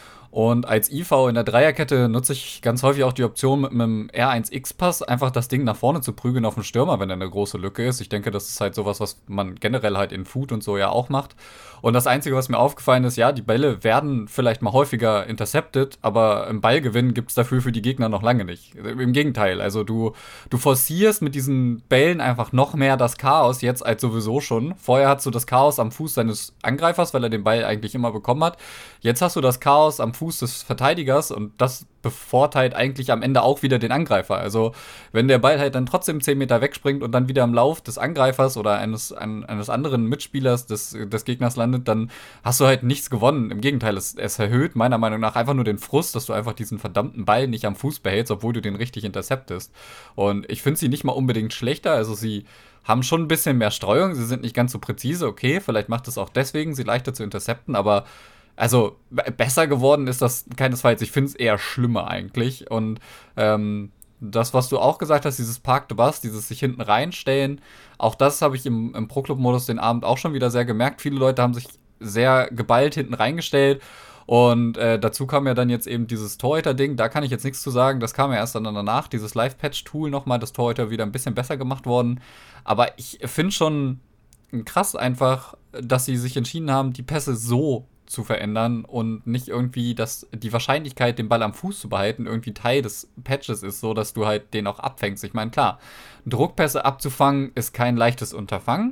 Und als I V in der Dreierkette nutze ich ganz häufig auch die Option mit einem R eins X-Pass, einfach das Ding nach vorne zu prügeln auf den Stürmer, wenn da eine große Lücke ist. Ich denke, das ist halt sowas, was man generell halt in Foot und so ja auch macht. Und das Einzige, was mir aufgefallen ist, ja, die Bälle werden vielleicht mal häufiger intercepted, aber im Ballgewinn gibt es dafür für die Gegner noch lange nicht. Im Gegenteil, also du, du forcierst mit diesen Bällen einfach noch mehr das Chaos jetzt als sowieso schon. Vorher hast du das Chaos am Fuß deines Angreifers, weil er den Ball eigentlich immer bekommen hat. Jetzt hast du das Chaos am Fuß des Verteidigers und das bevorteilt eigentlich am Ende auch wieder den Angreifer. Also wenn der Ball halt dann trotzdem zehn Meter wegspringt und dann wieder im Lauf des Angreifers oder eines, ein, eines anderen Mitspielers des, des Gegners landet, dann hast du halt nichts gewonnen. Im Gegenteil, es, es erhöht meiner Meinung nach einfach nur den Frust, dass du einfach diesen verdammten Ball nicht am Fuß behältst, obwohl du den richtig interceptest. Und ich finde sie nicht mal unbedingt schlechter, also sie haben schon ein bisschen mehr Streuung, sie sind nicht ganz so präzise, okay, vielleicht macht es auch deswegen sie leichter zu intercepten, aber also besser geworden ist das keinesfalls. Ich finde es eher schlimmer eigentlich. Und ähm, das, was du auch gesagt hast, dieses Park the Bus, dieses sich hinten reinstellen, auch das habe ich im, im Pro-Club-Modus den Abend auch schon wieder sehr gemerkt. Viele Leute haben sich sehr geballt hinten reingestellt. Und äh, dazu kam ja dann jetzt eben dieses Torhüter-Ding. Da kann ich jetzt nichts zu sagen. Das kam ja erst dann danach. Dieses Live-Patch-Tool nochmal, das Torhüter wieder ein bisschen besser gemacht worden. Aber ich finde schon krass einfach, dass sie sich entschieden haben, die Pässe so zu verändern und nicht irgendwie, dass die Wahrscheinlichkeit, den Ball am Fuß zu behalten, irgendwie Teil des Patches ist, so dass du halt den auch abfängst. Ich meine, klar, Druckpässe abzufangen ist kein leichtes Unterfangen,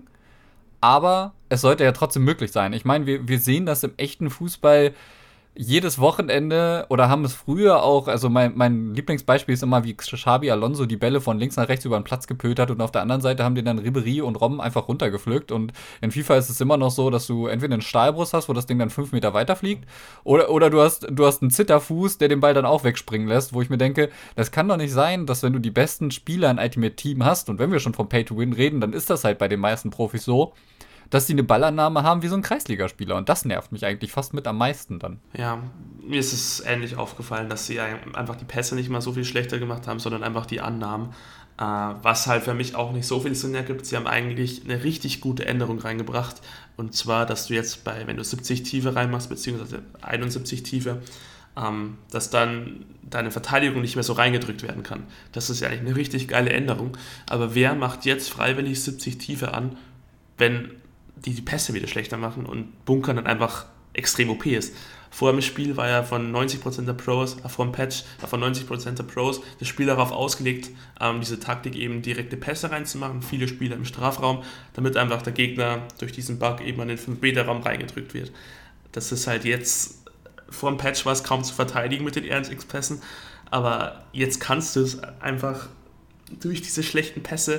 aber es sollte ja trotzdem möglich sein. Ich meine, wir, wir sehen das im echten Fußball jedes Wochenende oder haben es früher auch, also mein, mein Lieblingsbeispiel ist immer, wie Xabi Alonso die Bälle von links nach rechts über den Platz gepölt hat und auf der anderen Seite haben den dann Ribéry und Robben einfach runtergepflückt und in FIFA ist es immer noch so, dass du entweder einen Stahlbrust hast, wo das Ding dann fünf Meter weiter fliegt oder, oder du hast, du hast einen Zitterfuß, der den Ball dann auch wegspringen lässt, wo ich mir denke, das kann doch nicht sein, dass wenn du die besten Spieler in Ultimate Team hast und wenn wir schon vom Pay-to-Win reden, dann ist das halt bei den meisten Profis so, dass die eine Ballannahme haben wie so ein Kreisligaspieler. Und das nervt mich eigentlich fast mit am meisten dann. Ja, mir ist es ähnlich aufgefallen, dass sie einfach die Pässe nicht mal so viel schlechter gemacht haben, sondern einfach die Annahmen. Äh, was halt für mich auch nicht so viel Sinn ergibt. Sie haben eigentlich eine richtig gute Änderung reingebracht. Und zwar, dass du jetzt bei, wenn du siebzig Tiefe reinmachst, beziehungsweise einundsiebzig Tiefe, ähm, dass dann deine Verteidigung nicht mehr so reingedrückt werden kann. Das ist ja eigentlich eine richtig geile Änderung. Aber wer macht jetzt freiwillig siebzig Tiefe an, wenn die die Pässe wieder schlechter machen und Bunkern dann einfach extrem O P ist. Vor dem Spiel war ja von neunzig Prozent der Pros, äh, vor dem Patch, äh, von neunzig Prozent der Pros das Spiel darauf ausgelegt, ähm, diese Taktik eben direkte Pässe reinzumachen, viele Spieler im Strafraum, damit einfach der Gegner durch diesen Bug eben an den fünf Meter Raum reingedrückt wird. Das ist halt jetzt, vor dem Patch war es kaum zu verteidigen mit den R eins X-Pässen, aber jetzt kannst du es einfach durch diese schlechten Pässe.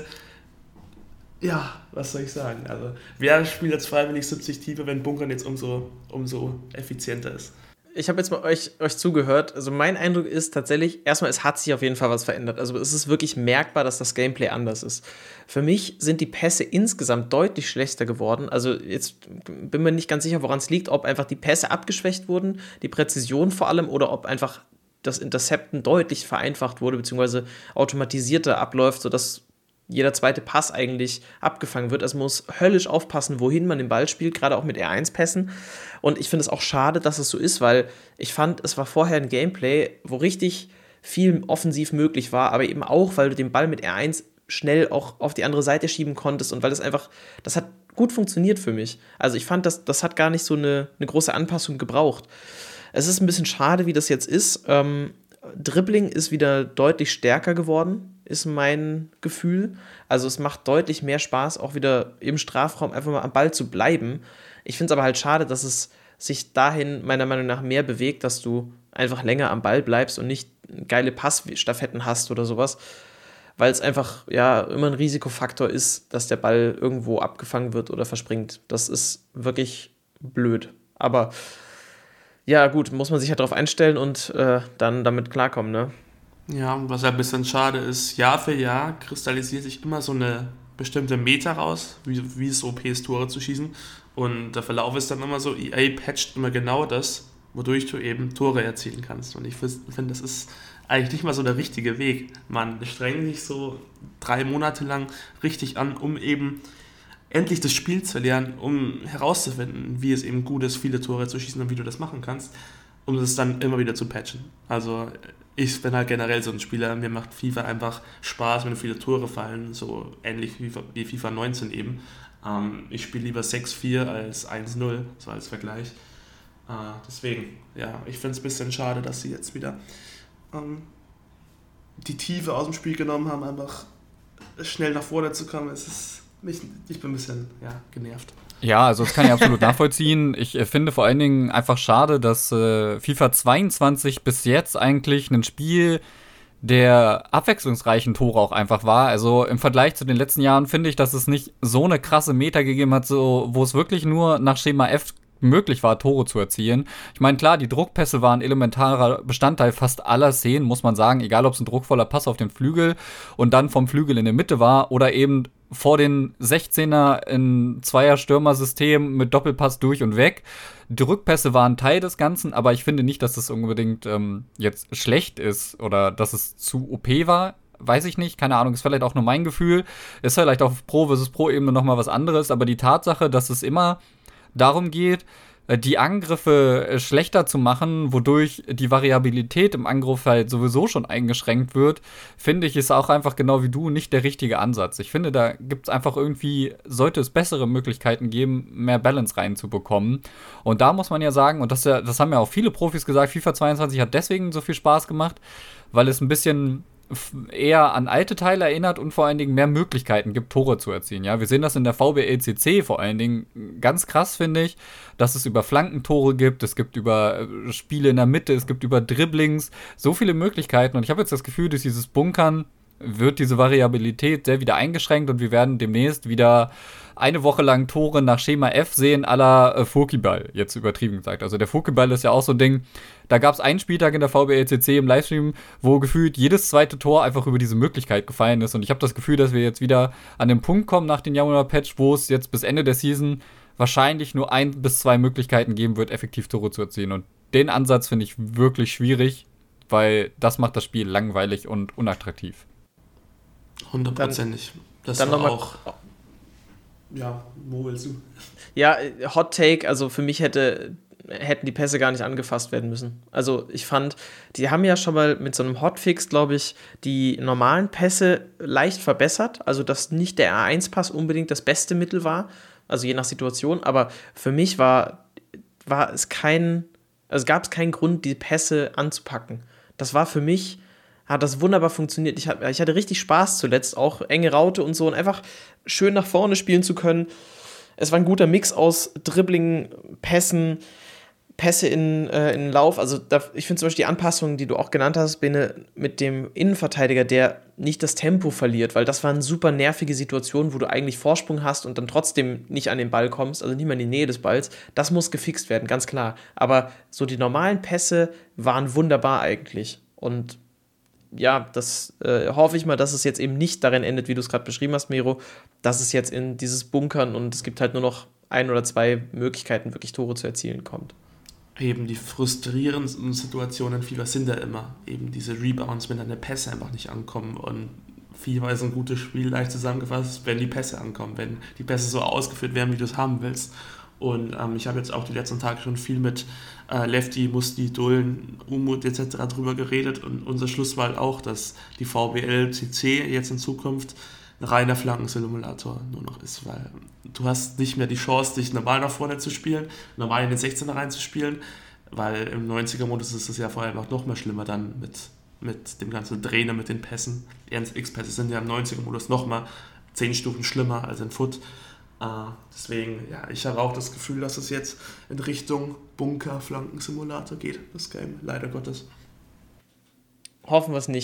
Ja, was soll ich sagen? Also, wer spielt jetzt freiwillig siebzig Tiefe, wenn Bunkern jetzt umso, umso effizienter ist? Ich habe jetzt mal euch, euch zugehört. Also mein Eindruck ist tatsächlich, erstmal, es hat sich auf jeden Fall was verändert. Also es ist wirklich merkbar, dass das Gameplay anders ist. Für mich sind die Pässe insgesamt deutlich schlechter geworden. Also jetzt bin mir nicht ganz sicher, woran es liegt, ob einfach die Pässe abgeschwächt wurden, die Präzision vor allem, oder ob einfach das Intercepten deutlich vereinfacht wurde, beziehungsweise automatisierter abläuft, sodass jeder zweite Pass eigentlich abgefangen wird. Also man muss höllisch aufpassen, wohin man den Ball spielt, gerade auch mit R eins Pässen. Und ich finde es auch schade, dass es so ist, weil ich fand, es war vorher ein Gameplay, wo richtig viel offensiv möglich war, aber eben auch, weil du den Ball mit R eins schnell auch auf die andere Seite schieben konntest und weil das einfach, das hat gut funktioniert für mich. Also ich fand, das, das hat gar nicht so eine, eine große Anpassung gebraucht. Es ist ein bisschen schade, wie das jetzt ist. Ähm, Dribbling ist wieder deutlich stärker geworden, ist mein Gefühl. Also es macht deutlich mehr Spaß, auch wieder im Strafraum einfach mal am Ball zu bleiben. Ich finde es aber halt schade, dass es sich dahin meiner Meinung nach mehr bewegt, dass du einfach länger am Ball bleibst und nicht geile Passstaffetten hast oder sowas, weil es einfach ja immer ein Risikofaktor ist, dass der Ball irgendwo abgefangen wird oder verspringt. Das ist wirklich blöd. Aber ja, gut, muss man sich halt darauf einstellen und äh, dann damit klarkommen, ne? Ja, und was ja ein bisschen schade ist, Jahr für Jahr kristallisiert sich immer so eine bestimmte Meta raus, wie, wie es O P ist, Tore zu schießen. Und der Verlauf ist dann immer so, E A patcht immer genau das, wodurch du eben Tore erzielen kannst. Und ich finde, das ist eigentlich nicht mal so der richtige Weg. Man strengt sich so drei Monate lang richtig an, um eben endlich das Spiel zu lernen, um herauszufinden, wie es eben gut ist, viele Tore zu schießen und wie du das machen kannst, um es dann immer wieder zu patchen. Also ich bin halt generell so ein Spieler, mir macht FIFA einfach Spaß, wenn viele Tore fallen, so ähnlich wie FIFA, wie FIFA neunzehn eben. Ähm, ich spiele lieber sechs vier als eins null, so als Vergleich. Äh, deswegen, ja, ich finde es ein bisschen schade, dass sie jetzt wieder ähm, die Tiefe aus dem Spiel genommen haben, einfach schnell nach vorne zu kommen. Es ist, ich, ich bin ein bisschen ja, genervt. Ja, also das kann ich absolut nachvollziehen. Ich äh, finde vor allen Dingen einfach schade, dass äh, FIFA zweiundzwanzig bis jetzt eigentlich ein Spiel der abwechslungsreichen Tore auch einfach war. Also im Vergleich zu den letzten Jahren finde ich, dass es nicht so eine krasse Meta gegeben hat, so, wo es wirklich nur nach Schema F möglich war, Tore zu erzielen. Ich meine, klar, die Druckpässe waren elementarer Bestandteil fast aller Szenen, muss man sagen, egal ob es ein druckvoller Pass auf den Flügel und dann vom Flügel in der Mitte war oder eben vor den sechzehner in Zweier-Stürmer-System mit Doppelpass durch und weg. Die Rückpässe waren Teil des Ganzen, aber ich finde nicht, dass das unbedingt ähm, jetzt schlecht ist oder dass es zu O P war. Weiß ich nicht, keine Ahnung, ist vielleicht auch nur mein Gefühl. Ist vielleicht auf Pro versus Pro-Ebene nochmal was anderes, aber die Tatsache, dass es immer darum geht, die Angriffe schlechter zu machen, wodurch die Variabilität im Angriff halt sowieso schon eingeschränkt wird, finde ich, ist auch einfach genau wie du nicht der richtige Ansatz. Ich finde, da gibt es einfach irgendwie, sollte es bessere Möglichkeiten geben, mehr Balance reinzubekommen. Und da muss man ja sagen, und das, das haben ja auch viele Profis gesagt, FIFA zweiundzwanzig hat deswegen so viel Spaß gemacht, weil es ein bisschen eher an alte Teile erinnert und vor allen Dingen mehr Möglichkeiten gibt, Tore zu erzielen. Ja, wir sehen das in der V B L C C vor allen Dingen ganz krass, finde ich, dass es über Flankentore gibt, es gibt über Spiele in der Mitte, es gibt über Dribblings, so viele Möglichkeiten. Und ich habe jetzt das Gefühl, durch dieses Bunkern wird diese Variabilität sehr wieder eingeschränkt und wir werden demnächst wieder eine Woche lang Tore nach Schema F sehen, à la äh, Fokiball, jetzt übertrieben gesagt. Also der Fokiball ist ja auch so ein Ding, da gab es einen Spieltag in der V B L C C im Livestream, wo gefühlt jedes zweite Tor einfach über diese Möglichkeit gefallen ist. Und ich habe das Gefühl, dass wir jetzt wieder an den Punkt kommen nach dem Januar-Patch, wo es jetzt bis Ende der Season wahrscheinlich nur ein bis zwei Möglichkeiten geben wird, effektiv Tore zu erzielen. Und den Ansatz finde ich wirklich schwierig, weil das macht das Spiel langweilig und unattraktiv. Hundertprozentig. Das dann war noch mal, auch... Ja, wo willst du? Ja, Hot Take, also für mich hätte, hätten die Pässe gar nicht angefasst werden müssen. Also ich fand, die haben ja schon mal mit so einem Hotfix, glaube ich, die normalen Pässe leicht verbessert. Also dass nicht der R eins Pass unbedingt das beste Mittel war, also je nach Situation. Aber für mich war, war es kein, also gab es keinen Grund, die Pässe anzupacken. Das war für mich... hat das wunderbar funktioniert. Ich, hab, ich hatte richtig Spaß zuletzt, auch enge Raute und so und einfach schön nach vorne spielen zu können. Es war ein guter Mix aus Dribbling, Pässen, Pässe in, äh, in Lauf. Also da, ich finde zum Beispiel die Anpassung, die du auch genannt hast, Bene, mit dem Innenverteidiger, der nicht das Tempo verliert, weil das waren super nervige Situationen, wo du eigentlich Vorsprung hast und dann trotzdem nicht an den Ball kommst, also nicht mal in die Nähe des Balls. Das muss gefixt werden, ganz klar. Aber so die normalen Pässe waren wunderbar eigentlich. Und ja, das äh, hoffe ich mal, dass es jetzt eben nicht darin endet, wie du es gerade beschrieben hast, Miro, dass es jetzt in dieses Bunkern und es gibt halt nur noch ein oder zwei Möglichkeiten, wirklich Tore zu erzielen, kommt. Eben die frustrierendsten Situationen in FIFA sind ja immer eben diese Rebounds, wenn deine Pässe einfach nicht ankommen. Und FIFA ist ein gutes Spiel, leicht zusammengefasst, wenn die Pässe ankommen, wenn die Pässe so ausgeführt werden, wie du es haben willst. Und ähm, ich habe jetzt auch die letzten Tage schon viel mit äh, Lefty, Musti, Dullen, Umut et cetera drüber geredet und unser Schluss war halt auch, dass die V B L C C jetzt in Zukunft ein reiner Flankensimulator nur noch ist, weil du hast nicht mehr die Chance, dich normal nach vorne zu spielen, normal in den sechzehner reinzuspielen, weil im neunziger-Modus ist es ja vor allem auch noch mehr schlimmer dann mit, mit dem ganzen Drehen mit den Pässen. Die eins X-Pässe sind ja im neunziger-Modus noch mal zehn Stufen schlimmer als in Foot. Uh, deswegen, ja, ich habe auch das Gefühl, dass es jetzt in Richtung Bunker-Flankensimulator geht, das Game, leider Gottes. Hoffen wir es nicht.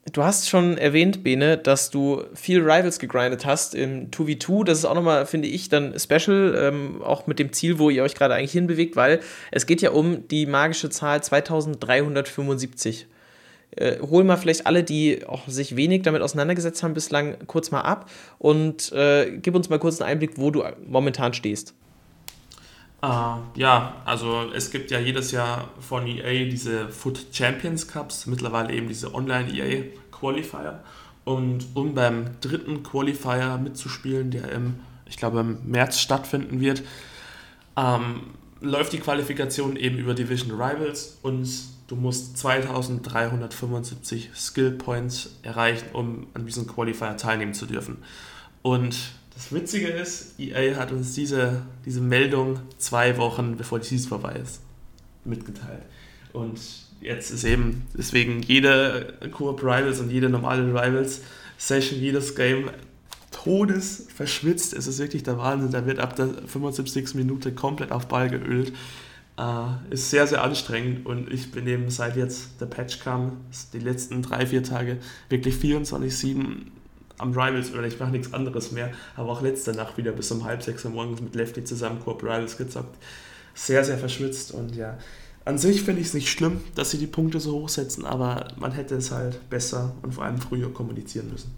Du hast schon erwähnt, Bene, dass du viel Rivals gegrindet hast im zwei gegen zwei. Das ist auch nochmal, finde ich, dann special, ähm, auch mit dem Ziel, wo ihr euch gerade eigentlich hinbewegt, weil es geht ja um die magische Zahl zweitausenddreihundertfünfundsiebzig. Äh, hol mal vielleicht alle, die auch sich wenig damit auseinandergesetzt haben bislang, kurz mal ab und äh, gib uns mal kurz einen Einblick, wo du momentan stehst. Uh, ja, also es gibt ja jedes Jahr von E A diese Foot Champions Cups, mittlerweile eben diese Online-E A Qualifier. Und um beim dritten Qualifier mitzuspielen, der im, ich glaube, im März stattfinden wird, ähm, läuft die Qualifikation eben über Division Rivals und du musst zweitausenddreihundertfünfundsiebzig Skill Points erreichen, um an diesem Qualifier teilnehmen zu dürfen. Und das Witzige ist, E A hat uns diese, diese Meldung zwei Wochen bevor die Season vorbei ist mitgeteilt. Und jetzt ist eben deswegen jede Coop Rivals und jede normale Rivals Session, jedes Game todes verschwitzt. Es ist wirklich der Wahnsinn. Da wird ab der fünfundsiebzigsten Minute komplett auf Ball geölt. Äh, ist sehr, sehr anstrengend und ich bin eben seit jetzt der Patch kam, die letzten drei, vier Tage wirklich vierundzwanzig sieben am Rivals oder ich mache nichts anderes mehr, aber auch letzte Nacht wieder bis um halb sechs Uhr morgens mit Lefty zusammen Coop Rivals gezockt. Sehr, sehr verschwitzt und ja, an sich finde ich es nicht schlimm, dass sie die Punkte so hochsetzen, aber man hätte es halt besser und vor allem früher kommunizieren müssen.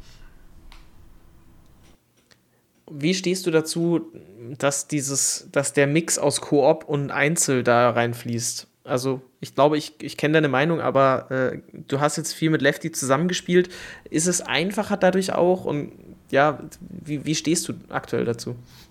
Wie stehst du dazu, dass dieses, dass der Mix aus Koop und Einzel da reinfließt? Also ich glaube, ich, ich kenne deine Meinung, aber äh, du hast jetzt viel mit Lefty zusammengespielt. Ist es einfacher dadurch auch? Und ja, wie, wie stehst du aktuell dazu?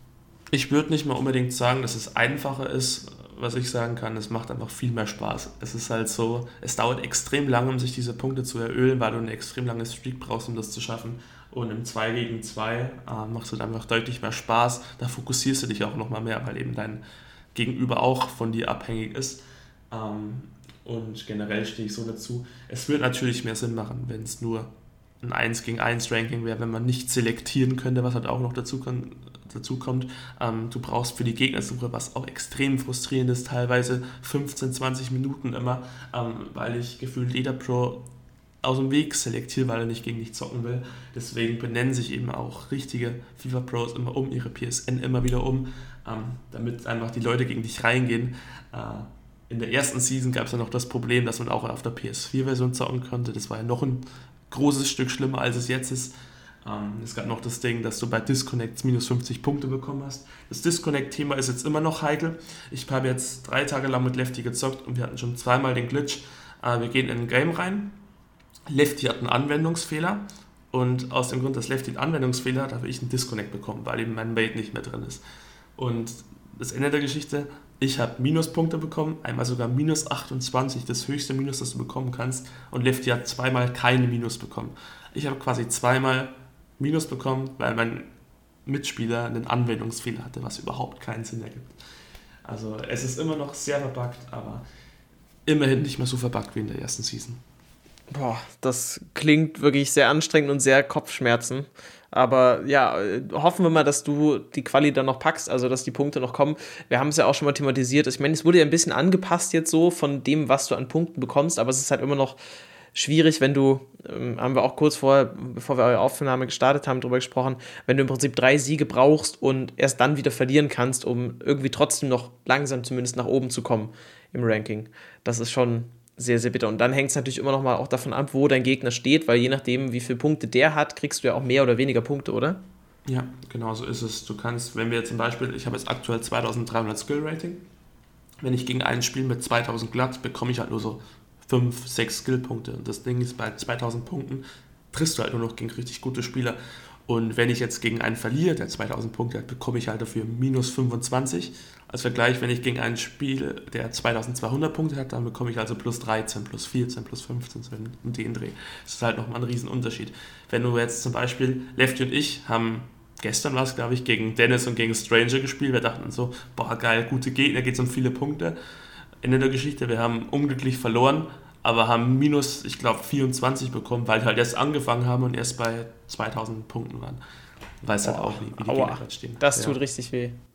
Ich würde nicht mal unbedingt sagen, dass es einfacher ist. Was ich sagen kann, es macht einfach viel mehr Spaß. Es ist halt so, es dauert extrem lange, um sich diese Punkte zu erölen, weil du eine extrem lange Streak brauchst, um das zu schaffen. Und im zwei gegen zwei äh, macht es halt einfach deutlich mehr Spaß. Da fokussierst du dich auch nochmal mehr, weil eben dein Gegenüber auch von dir abhängig ist. Ähm, und generell stehe ich so dazu. Es wird natürlich mehr Sinn machen, wenn es nur ein eins gegen eins Ranking wäre, wenn man nicht selektieren könnte, was halt auch noch dazu, kann, dazu kommt. Ähm, du brauchst für die Gegnersuche, was auch extrem frustrierend ist, teilweise fünfzehn, zwanzig Minuten immer, ähm, weil ich gefühlt jeder Pro aus dem Weg selektiere, weil er nicht gegen dich zocken will. Deswegen benennen sich eben auch richtige FIFA-Pros immer um, ihre P S N immer wieder um, ähm, damit einfach die Leute gegen dich reingehen. Äh, in der ersten Season gab es ja noch das Problem, dass man auch auf der P S vier Version zocken konnte. Das war ja noch ein großes Stück schlimmer, als es jetzt ist. Ähm, es gab noch das Ding, dass du bei Disconnects minus fünfzig Punkte bekommen hast. Das Disconnect-Thema ist jetzt immer noch heikel. Ich habe jetzt drei Tage lang mit Lefty gezockt und wir hatten schon zweimal den Glitch. Äh, wir gehen in ein Game rein. Lefty hat einen Anwendungsfehler und aus dem Grund, dass Lefty einen Anwendungsfehler hat, habe ich einen Disconnect bekommen, weil eben mein Mate nicht mehr drin ist. Und das Ende der Geschichte, ich habe Minuspunkte bekommen, einmal sogar minus achtundzwanzig, das höchste Minus, das du bekommen kannst, und Lefty hat zweimal keine Minus bekommen. Ich habe quasi zweimal Minus bekommen, weil mein Mitspieler einen Anwendungsfehler hatte, was überhaupt keinen Sinn ergibt. Also es ist immer noch sehr verbuggt, aber immerhin nicht mehr so verbuggt wie in der ersten Season. Boah, das klingt wirklich sehr anstrengend und sehr Kopfschmerzen. Aber ja, hoffen wir mal, dass du die Quali dann noch packst, also dass die Punkte noch kommen. Wir haben es ja auch schon mal thematisiert. Ich meine, es wurde ja ein bisschen angepasst jetzt so von dem, was du an Punkten bekommst, aber es ist halt immer noch schwierig, wenn du, ähm, haben wir auch kurz vorher, bevor wir eure Aufnahme gestartet haben, darüber gesprochen, wenn du im Prinzip drei Siege brauchst und erst dann wieder verlieren kannst, um irgendwie trotzdem noch langsam zumindest nach oben zu kommen im Ranking. Das ist schon sehr, sehr bitter. Und dann hängt es natürlich immer noch mal auch davon ab, wo dein Gegner steht, weil je nachdem, wie viele Punkte der hat, kriegst du ja auch mehr oder weniger Punkte, oder? Ja, genau so ist es. Du kannst, wenn wir zum Beispiel, ich habe jetzt aktuell zweitausenddreihundert Skill Rating, wenn ich gegen einen spiele mit zweitausend glatt, bekomme ich halt nur so fünf, sechs Skill-Punkte. Und das Ding ist, bei zweitausend Punkten triffst du halt nur noch gegen richtig gute Spieler. Und wenn ich jetzt gegen einen verliere, der zweitausend Punkte hat, bekomme ich halt dafür minus fünfundzwanzig. Als Vergleich, wenn ich gegen einen spiele, der zweitausendzweihundert Punkte hat, dann bekomme ich also plus dreizehn, plus vierzehn, plus fünfzehn, so in den Dreh. Das ist halt nochmal ein Riesenunterschied. Wenn du jetzt zum Beispiel, Lefty und ich haben gestern war es, glaube ich, gegen Dennis und gegen Stranger gespielt. Wir dachten so, boah geil, gute Gegner, geht es um viele Punkte. Ende der Geschichte, wir haben unglücklich verloren, aber haben minus, ich glaube, vierundzwanzig bekommen, weil wir halt erst angefangen haben und erst bei zweitausend Punkten waren. Weiß halt oh, auch, wie, wie die aua, Gegner halt stehen. Das ja. tut richtig weh.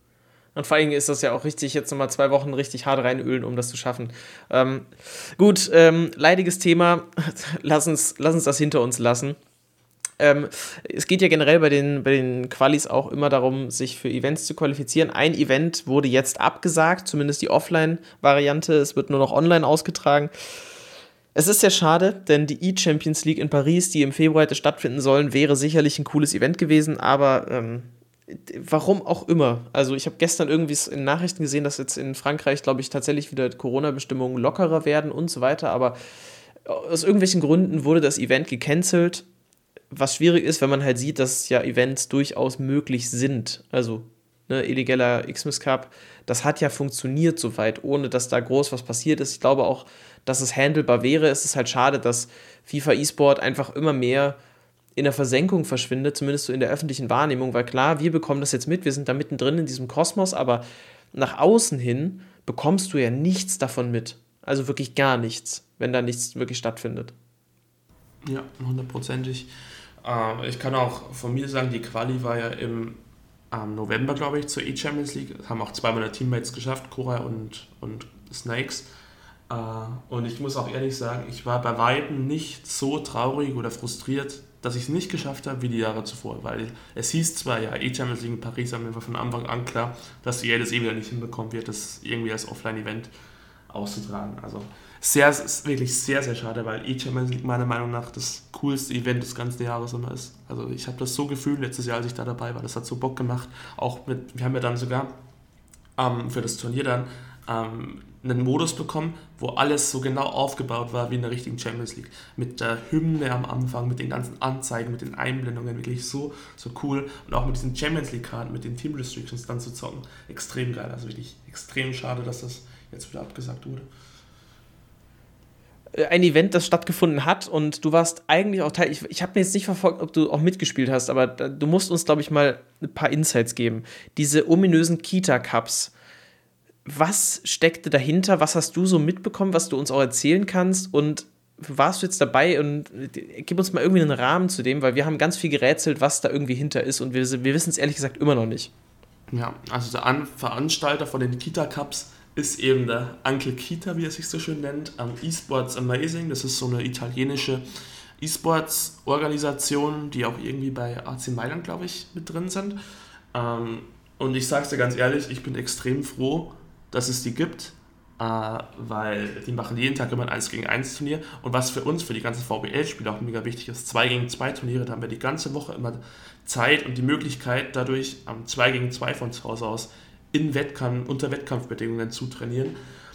Und vor allem ist das ja auch richtig, jetzt nochmal zwei Wochen richtig hart reinölen, um das zu schaffen. Ähm, gut, ähm, leidiges Thema. Lass uns, lass uns das hinter uns lassen. Ähm, es geht ja generell bei den, bei den Qualis auch immer darum, sich für Events zu qualifizieren. Ein Event wurde jetzt abgesagt, zumindest die Offline-Variante. Es wird nur noch online ausgetragen. Es ist sehr schade, denn die E-Champions League in Paris, die im Februar hätte stattfinden sollen, wäre sicherlich ein cooles Event gewesen, aber ähm, warum auch immer. Also ich habe gestern irgendwie in Nachrichten gesehen, dass jetzt in Frankreich, glaube ich, tatsächlich wieder Corona-Bestimmungen lockerer werden und so weiter, aber aus irgendwelchen Gründen wurde das Event gecancelt. Was schwierig ist, wenn man halt sieht, dass ja Events durchaus möglich sind. Also, ne, illegaler Xmas Cup, das hat ja funktioniert soweit, ohne dass da groß was passiert ist. Ich glaube auch, dass es handelbar wäre. Es ist halt schade, dass FIFA E-Sport einfach immer mehr in der Versenkung verschwindet, zumindest so in der öffentlichen Wahrnehmung, weil klar, wir bekommen das jetzt mit, wir sind da mittendrin in diesem Kosmos, aber nach außen hin bekommst du ja nichts davon mit. Also wirklich gar nichts, wenn da nichts wirklich stattfindet. Ja, hundertprozentig. Äh, ich kann auch von mir sagen, die Quali war ja im ähm, November, glaube ich, zur E-Champions League. Das haben auch zwei meiner Teammates geschafft, Cora und, und Snakes. Äh, und ich muss auch ehrlich sagen, ich war bei Weitem nicht so traurig oder frustriert, dass ich es nicht geschafft habe wie die Jahre zuvor. Weil es hieß zwar, ja, E-Champions League in Paris, haben wir von Anfang an klar, dass E A das eh wieder nicht hinbekommen wird, das irgendwie als Offline-Event auszutragen. Also sehr, ist wirklich sehr, sehr schade, weil E-Champions League meiner Meinung nach das coolste Event des ganzen Jahres immer ist. Also ich habe das so gefühlt letztes Jahr, als ich da dabei war. Das hat so Bock gemacht. Auch mit, wir haben ja dann sogar ähm, für das Turnier dann ähm, einen Modus bekommen, wo alles so genau aufgebaut war wie in der richtigen Champions League. Mit der Hymne am Anfang, mit den ganzen Anzeigen, mit den Einblendungen, wirklich so, so cool. Und auch mit diesen Champions League-Karten, mit den Team Restrictions dann zu zocken. Extrem geil. Also wirklich extrem schade, dass das jetzt wieder abgesagt wurde. Ein Event, das stattgefunden hat und du warst eigentlich auch Teil, ich, ich habe mir jetzt nicht verfolgt, ob du auch mitgespielt hast, aber da, du musst uns, glaube ich, mal ein paar Insights geben. Diese ominösen Kita-Cups, was steckte dahinter, was hast du so mitbekommen, was du uns auch erzählen kannst und warst du jetzt dabei und gib uns mal irgendwie einen Rahmen zu dem, weil wir haben ganz viel gerätselt, was da irgendwie hinter ist und wir, wir wissen es ehrlich gesagt immer noch nicht. Ja, also der An- Veranstalter von den Kita-Cups ist eben der Uncle Kita, wie er sich so schön nennt, am eSports Amazing. Das ist so eine italienische eSports-Organisation, die auch irgendwie bei A C Mailand, glaube ich, mit drin sind. Ähm, und ich sage es dir ganz ehrlich, ich bin extrem froh, dass es die gibt, äh, weil die machen jeden Tag immer ein eins gegen eins Turnier. Und was für uns, für die ganzen V B L-Spieler auch mega wichtig ist, zwei gegen zwei Turniere, da haben wir die ganze Woche immer Zeit und die Möglichkeit, dadurch am zwei gegen zwei von zu Hause aus in Wettkampf, unter Wettkampfbedingungen zu trainieren.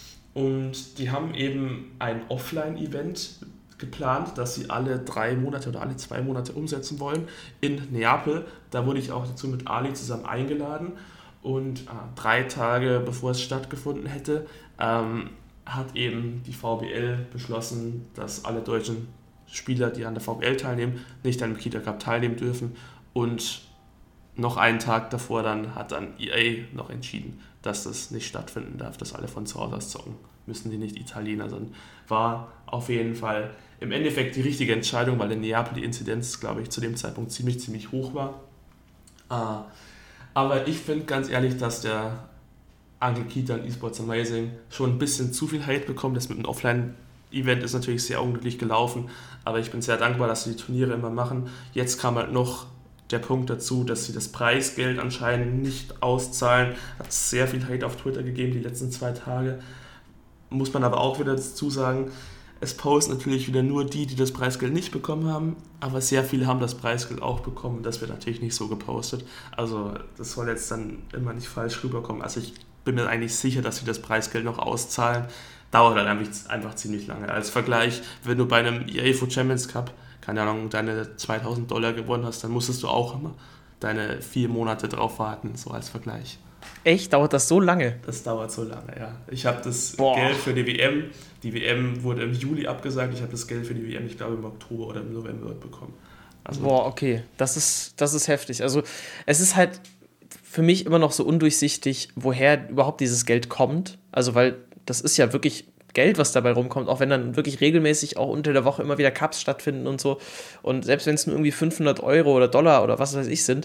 Und die haben eben ein Offline-Event geplant, das sie alle drei Monate oder alle zwei Monate umsetzen wollen in Neapel. Da wurde ich auch dazu mit Ali zusammen eingeladen. Und äh, drei Tage bevor es stattgefunden hätte, ähm, hat eben die V B L beschlossen, dass alle deutschen Spieler, die an der V B L teilnehmen, nicht an dem Kita Cup teilnehmen dürfen. Und noch einen Tag davor dann hat dann E A noch entschieden, dass das nicht stattfinden darf, dass alle von zu Hause aus zocken müssen, die nicht Italiener sind. War auf jeden Fall im Endeffekt die richtige Entscheidung, weil in Neapel die Inzidenz, glaube ich, zu dem Zeitpunkt ziemlich, ziemlich hoch war. Äh, aber ich finde ganz ehrlich, dass der Uncle Kita und eSports Amazing schon ein bisschen zu viel Hate bekommen. Das mit dem Offline-Event ist natürlich sehr unglücklich gelaufen, aber ich bin sehr dankbar, dass sie die Turniere immer machen. Jetzt kam halt noch der Punkt dazu, dass sie das Preisgeld anscheinend nicht auszahlen. Hat sehr viel Hate auf Twitter gegeben die letzten zwei Tage. Muss man aber auch wieder dazu sagen, es posten natürlich wieder nur die, die das Preisgeld nicht bekommen haben, aber sehr viele haben das Preisgeld auch bekommen. Das wird natürlich nicht so gepostet. Also das soll jetzt dann immer nicht falsch rüberkommen. Also ich bin mir eigentlich sicher, dass sie das Preisgeld noch auszahlen. Dauert dann einfach, einfach ziemlich lange. Als Vergleich, wenn du bei einem E A Foot Champions Cup keine Ahnung, deine zweitausend Dollar gewonnen hast, dann musstest du auch immer deine vier Monate drauf warten, so als Vergleich. Echt? Dauert das so lange? Das dauert so lange, ja. Ich habe das Boah. Geld für die W M, die W M wurde im Juli abgesagt, ich habe das Geld für die W M, ich glaube im Oktober oder im November bekommen. Also, Boah, okay, das ist, das ist heftig. Also es ist halt für mich immer noch so undurchsichtig, woher überhaupt dieses Geld kommt. Also weil das ist ja wirklich Geld, was dabei rumkommt, auch wenn dann wirklich regelmäßig auch unter der Woche immer wieder Cups stattfinden und so. Und selbst wenn es nur irgendwie fünfhundert Euro oder Dollar oder was weiß ich sind,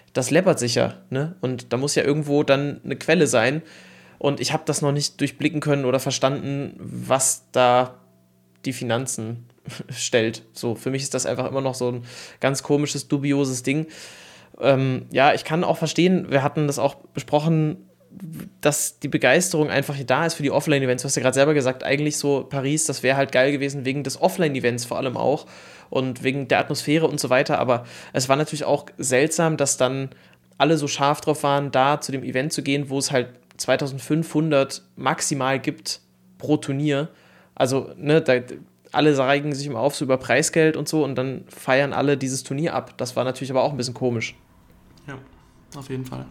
das läppert sich ja, ne? Und da muss ja irgendwo dann eine Quelle sein. Und ich habe das noch nicht durchblicken können oder verstanden, was da die Finanzen stellt. So, für mich ist das einfach immer noch so ein ganz komisches, dubioses Ding. Ähm, ja, ich kann auch verstehen, wir hatten das auch besprochen, dass die Begeisterung einfach da ist für die Offline-Events. Du hast ja gerade selber gesagt, eigentlich so Paris, das wäre halt geil gewesen wegen des Offline-Events vor allem auch und wegen der Atmosphäre und so weiter. Aber es war natürlich auch seltsam, dass dann alle so scharf drauf waren, da zu dem Event zu gehen, wo es halt zweitausendfünfhundert maximal gibt pro Turnier. Also, ne, da, alle reigen sich immer auf so über Preisgeld und so und dann feiern alle dieses Turnier ab. Das war natürlich aber auch ein bisschen komisch. Ja, auf jeden Fall.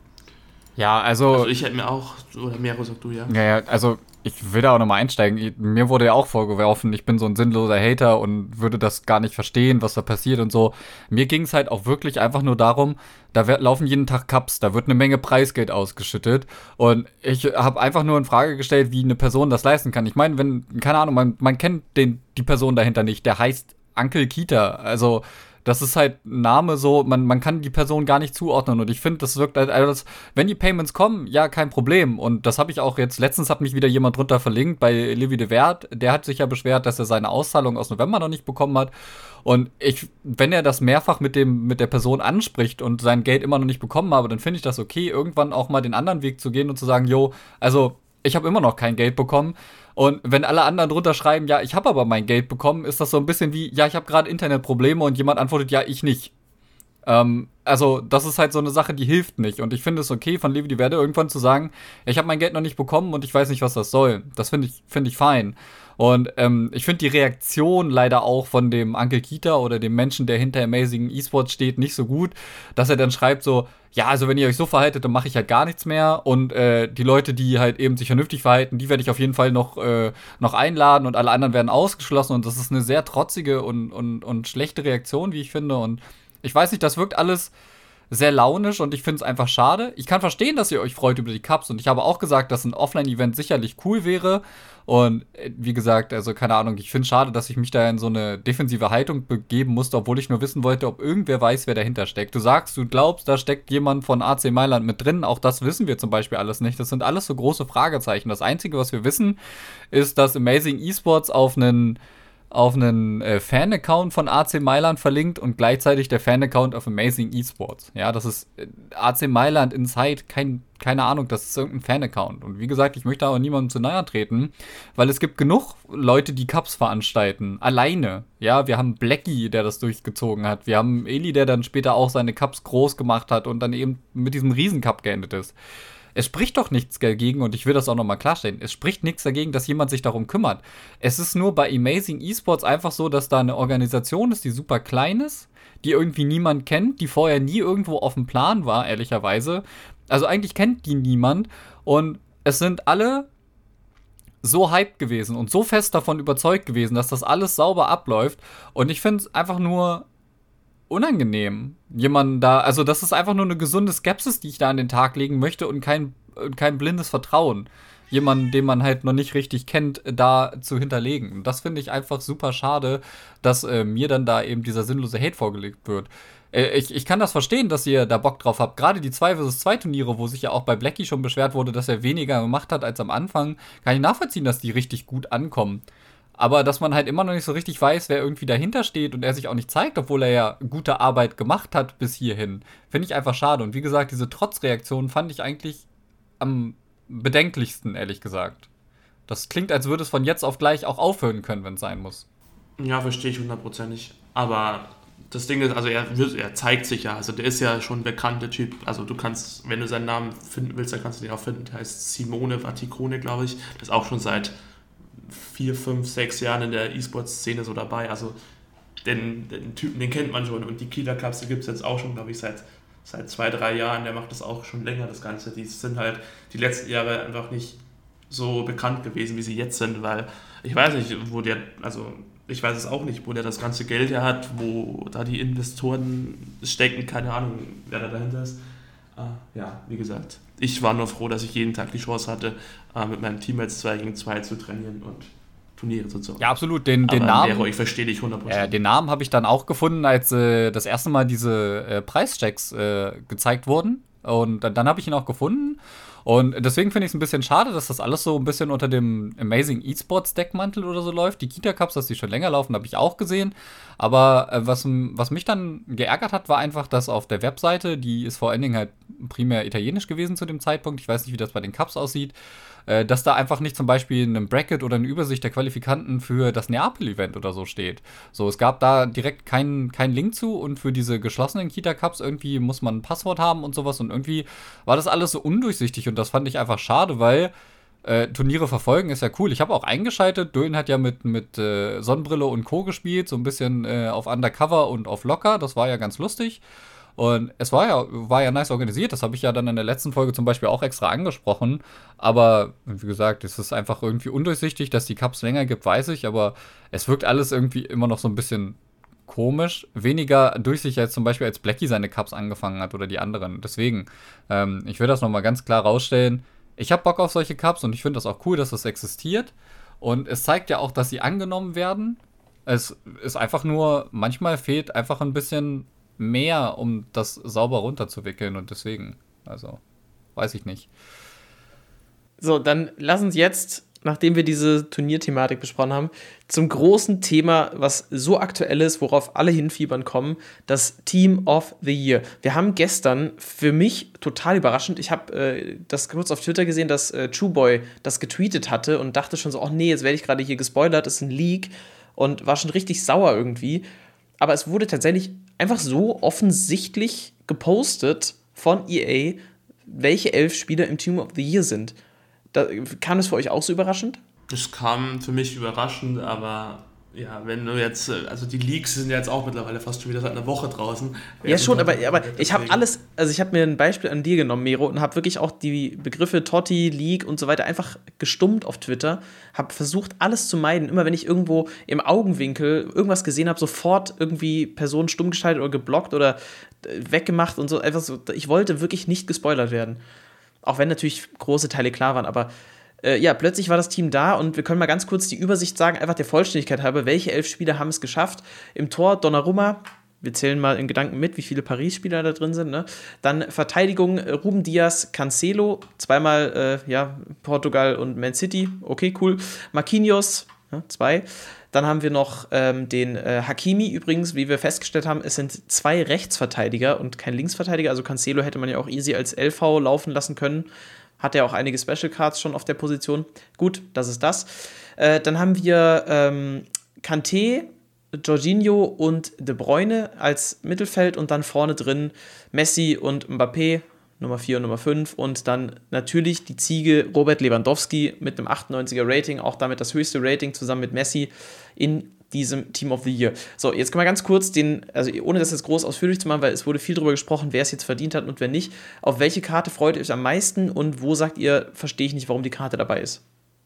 Ja, also... Also ich hätte mir auch... Oder Mero, sag du, ja. Ja, ja, also ich will da auch nochmal einsteigen. Mir wurde ja auch vorgeworfen, ich bin so ein sinnloser Hater und würde das gar nicht verstehen, was da passiert und so. Mir ging es halt auch wirklich einfach nur darum, da laufen jeden Tag Cups, da wird eine Menge Preisgeld ausgeschüttet und ich habe einfach nur in Frage gestellt, wie eine Person das leisten kann. Ich meine, wenn, keine Ahnung, man, man kennt den, die Person dahinter nicht, der heißt Uncle Kita, also... Das ist halt ein Name so, man, man kann die Person gar nicht zuordnen und ich finde, das wirkt halt, also das, wenn die Payments kommen, ja, kein Problem und das habe ich auch jetzt, letztens hat mich wieder jemand drunter verlinkt bei Levi de Wert, der hat sich ja beschwert, dass er seine Auszahlung aus November noch nicht bekommen hat und ich, wenn er das mehrfach mit dem, mit der Person anspricht und sein Geld immer noch nicht bekommen habe, dann finde ich das okay, irgendwann auch mal den anderen Weg zu gehen und zu sagen, jo, also ich habe immer noch kein Geld bekommen. Und wenn alle anderen drunter schreiben, ja, ich habe aber mein Geld bekommen, ist das so ein bisschen wie, ja, ich habe gerade Internetprobleme und jemand antwortet, ja, ich nicht. Ähm, also das ist halt so eine Sache, die hilft nicht. Und ich finde es okay, von Levi de Werde irgendwann zu sagen, ich habe mein Geld noch nicht bekommen und ich weiß nicht, was das soll. Das finde ich, finde ich fein. Und ähm, ich finde die Reaktion leider auch von dem Uncle Kita oder dem Menschen, der hinter Amazing Esports steht, nicht so gut, dass er dann schreibt so, ja, also wenn ihr euch so verhaltet, dann mache ich halt gar nichts mehr und äh, die Leute, die halt eben sich vernünftig verhalten, die werde ich auf jeden Fall noch, äh, noch einladen und alle anderen werden ausgeschlossen und das ist eine sehr trotzige und, und, und schlechte Reaktion, wie ich finde und ich weiß nicht, das wirkt alles sehr launisch und ich finde es einfach schade. Ich kann verstehen, dass ihr euch freut über die Cups und ich habe auch gesagt, dass ein Offline-Event sicherlich cool wäre und wie gesagt, also keine Ahnung, ich finde es schade, dass ich mich da in so eine defensive Haltung begeben musste, obwohl ich nur wissen wollte, ob irgendwer weiß, wer dahinter steckt. Du sagst, du glaubst, da steckt jemand von A C Mailand mit drin, auch das wissen wir zum Beispiel alles nicht. Das sind alles so große Fragezeichen. Das Einzige, was wir wissen, ist, dass Amazing Esports auf einen auf einen äh, Fan-Account von A C Mailand verlinkt und gleichzeitig der Fan-Account auf Amazing Esports. Ja, das ist äh, A C Mailand Inside, kein, keine Ahnung, das ist irgendein Fan-Account. Und wie gesagt, ich möchte auch niemandem zu nahe treten, weil es gibt genug Leute, die Cups veranstalten, alleine. Ja, wir haben Blackie, der das durchgezogen hat. Wir haben Eli, der dann später auch seine Cups groß gemacht hat und dann eben mit diesem Riesencup geendet ist. Es spricht doch nichts dagegen, und ich will das auch nochmal klarstellen, es spricht nichts dagegen, dass jemand sich darum kümmert. Es ist nur bei Amazing Esports einfach so, dass da eine Organisation ist, die super klein ist, die irgendwie niemand kennt, die vorher nie irgendwo auf dem Plan war, ehrlicherweise. Also eigentlich kennt die niemand und es sind alle so hyped gewesen und so fest davon überzeugt gewesen, dass das alles sauber abläuft und ich finde es einfach nur unangenehm, jemanden da, also das ist einfach nur eine gesunde Skepsis, die ich da an den Tag legen möchte und kein, kein blindes Vertrauen, jemanden, den man halt noch nicht richtig kennt, da zu hinterlegen. Und das finde ich einfach super schade, dass äh, mir dann da eben dieser sinnlose Hate vorgelegt wird. Äh, ich, ich kann das verstehen, dass ihr da Bock drauf habt. Gerade die zwei versus zwei Turniere, wo sich ja auch bei Blackie schon beschwert wurde, dass er weniger gemacht hat als am Anfang, kann ich nachvollziehen, dass die richtig gut ankommen. Aber dass man halt immer noch nicht so richtig weiß, wer irgendwie dahinter steht und er sich auch nicht zeigt, obwohl er ja gute Arbeit gemacht hat bis hierhin, finde ich einfach schade. Und wie gesagt, diese Trotzreaktion fand ich eigentlich am bedenklichsten, ehrlich gesagt. Das klingt, als würde es von jetzt auf gleich auch aufhören können, wenn es sein muss. Ja, verstehe ich hundertprozentig. Aber das Ding ist, also er, er zeigt sich ja, also der ist ja schon ein bekannter Typ. Also du kannst, wenn du seinen Namen finden willst, dann kannst du den auch finden. Der heißt Simone Vaticone, glaube ich. Das ist auch schon seit vier, fünf, sechs Jahren in der E-Sports-Szene so dabei. Also den, den Typen, den kennt man schon. Und die Kita Cups, die gibt es jetzt auch schon, glaube ich, seit, seit zwei, drei Jahren. Der macht das auch schon länger, das Ganze. Die sind halt die letzten Jahre einfach nicht so bekannt gewesen, wie sie jetzt sind, weil ich weiß nicht, wo der, also ich weiß es auch nicht, wo der das ganze Geld her hat, wo da die Investoren stecken, keine Ahnung, wer da dahinter ist. Ah, ja, wie gesagt, ich war nur froh, dass ich jeden Tag die Chance hatte, äh, mit meinem Team jetzt zwei gegen zwei zu trainieren und Turniere zu zocken. Ja, absolut. Den, den Aber Namen, Nero, ich verstehe dich hundert Prozent. äh, den Namen habe ich dann auch gefunden, als äh, das erste Mal diese äh, Preischecks äh, gezeigt wurden. Und dann, dann habe ich ihn auch gefunden. Und deswegen finde ich es ein bisschen schade, dass das alles so ein bisschen unter dem Amazing Esports Deckmantel oder so läuft. Die Kita Cups, dass die schon länger laufen, habe ich auch gesehen. Aber äh, was, was mich dann geärgert hat, war einfach, dass auf der Webseite, die ist vor allen Dingen halt primär italienisch gewesen zu dem Zeitpunkt, ich weiß nicht, wie das bei den Cups aussieht, äh, dass da einfach nicht zum Beispiel ein Bracket oder eine Übersicht der Qualifikanten für das Neapel-Event oder so steht. So, es gab da direkt keinen kein Link zu und für diese geschlossenen Kita-Cups irgendwie muss man ein Passwort haben und sowas und irgendwie war das alles so undurchsichtig und das fand ich einfach schade, weil äh, Turniere verfolgen ist ja cool. Ich habe auch eingeschaltet, Dölen hat ja mit, mit äh, Sonnenbrille und Co. gespielt, so ein bisschen äh, auf Undercover und auf Locker, das war ja ganz lustig. Und es war ja, war ja nice organisiert, das habe ich ja dann in der letzten Folge zum Beispiel auch extra angesprochen. Aber wie gesagt, es ist einfach irgendwie undurchsichtig, dass die Cups länger gibt, weiß ich, aber es wirkt alles irgendwie immer noch so ein bisschen komisch. Weniger durchsichtig als zum Beispiel, als Blackie seine Cups angefangen hat oder die anderen. Deswegen, ähm, ich will das nochmal ganz klar rausstellen. Ich habe Bock auf solche Cups und ich finde das auch cool, dass das existiert. Und es zeigt ja auch, dass sie angenommen werden. Es ist einfach nur, manchmal fehlt einfach ein bisschen mehr, um das sauber runterzuwickeln und deswegen, also, weiß ich nicht. So, dann lass uns jetzt, nachdem wir diese Turnierthematik besprochen haben, zum großen Thema, was so aktuell ist, worauf alle hinfiebern kommen, das Team of the Year. Wir haben gestern, für mich total überraschend, ich habe äh, das kurz auf Twitter gesehen, dass äh, Trueboy das getweetet hatte und dachte schon so, ach nee, jetzt werde ich gerade hier gespoilert, das ist ein Leak und war schon richtig sauer irgendwie. Aber es wurde tatsächlich einfach so offensichtlich gepostet von E A, welche elf Spieler im Team of the Year sind. Da, kam das für euch auch so überraschend? Das kam für mich überraschend, aber ja, wenn du jetzt, also die Leaks sind ja jetzt auch mittlerweile fast schon wieder seit einer Woche draußen. Ja schon, aber, aber ich habe alles, also ich habe mir ein Beispiel an dir genommen, Mero, und habe wirklich auch die Begriffe Totti, Leak und so weiter einfach gestummt auf Twitter, habe versucht, alles zu meiden. Immer wenn ich irgendwo im Augenwinkel irgendwas gesehen habe, sofort irgendwie Personen stumm geschaltet oder geblockt oder weggemacht und so. Einfach so. Ich wollte wirklich nicht gespoilert werden. Auch wenn natürlich große Teile klar waren, aber Äh, ja, plötzlich war das Team da und wir können mal ganz kurz die Übersicht sagen, einfach der Vollständigkeit halber, welche elf Spieler haben es geschafft. Im Tor Donnarumma, wir zählen mal in Gedanken mit, wie viele Paris-Spieler da drin sind, ne? Dann Verteidigung, äh, Ruben Dias, Cancelo, zweimal äh, ja, Portugal und Man City, okay, cool. Marquinhos, ja, zwei. Dann haben wir noch ähm, den äh, Hakimi übrigens, wie wir festgestellt haben, es sind zwei Rechtsverteidiger und kein Linksverteidiger, also Cancelo hätte man ja auch easy als L V laufen lassen können. Hat ja auch einige Special Cards schon auf der Position. Gut, das ist das. Äh, dann haben wir ähm, Kanté, Jorginho und De Bruyne als Mittelfeld und dann vorne drin Messi und Mbappé, Nummer vier und Nummer fünf. Und dann natürlich die Ziege Robert Lewandowski mit einem achtundneunziger Rating, auch damit das höchste Rating zusammen mit Messi in diesem Team of the Year. So, jetzt können wir ganz kurz den, also ohne das jetzt groß ausführlich zu machen, weil es wurde viel darüber gesprochen, wer es jetzt verdient hat und wer nicht. Auf welche Karte freut ihr euch am meisten und wo sagt ihr, verstehe ich nicht, warum die Karte dabei ist?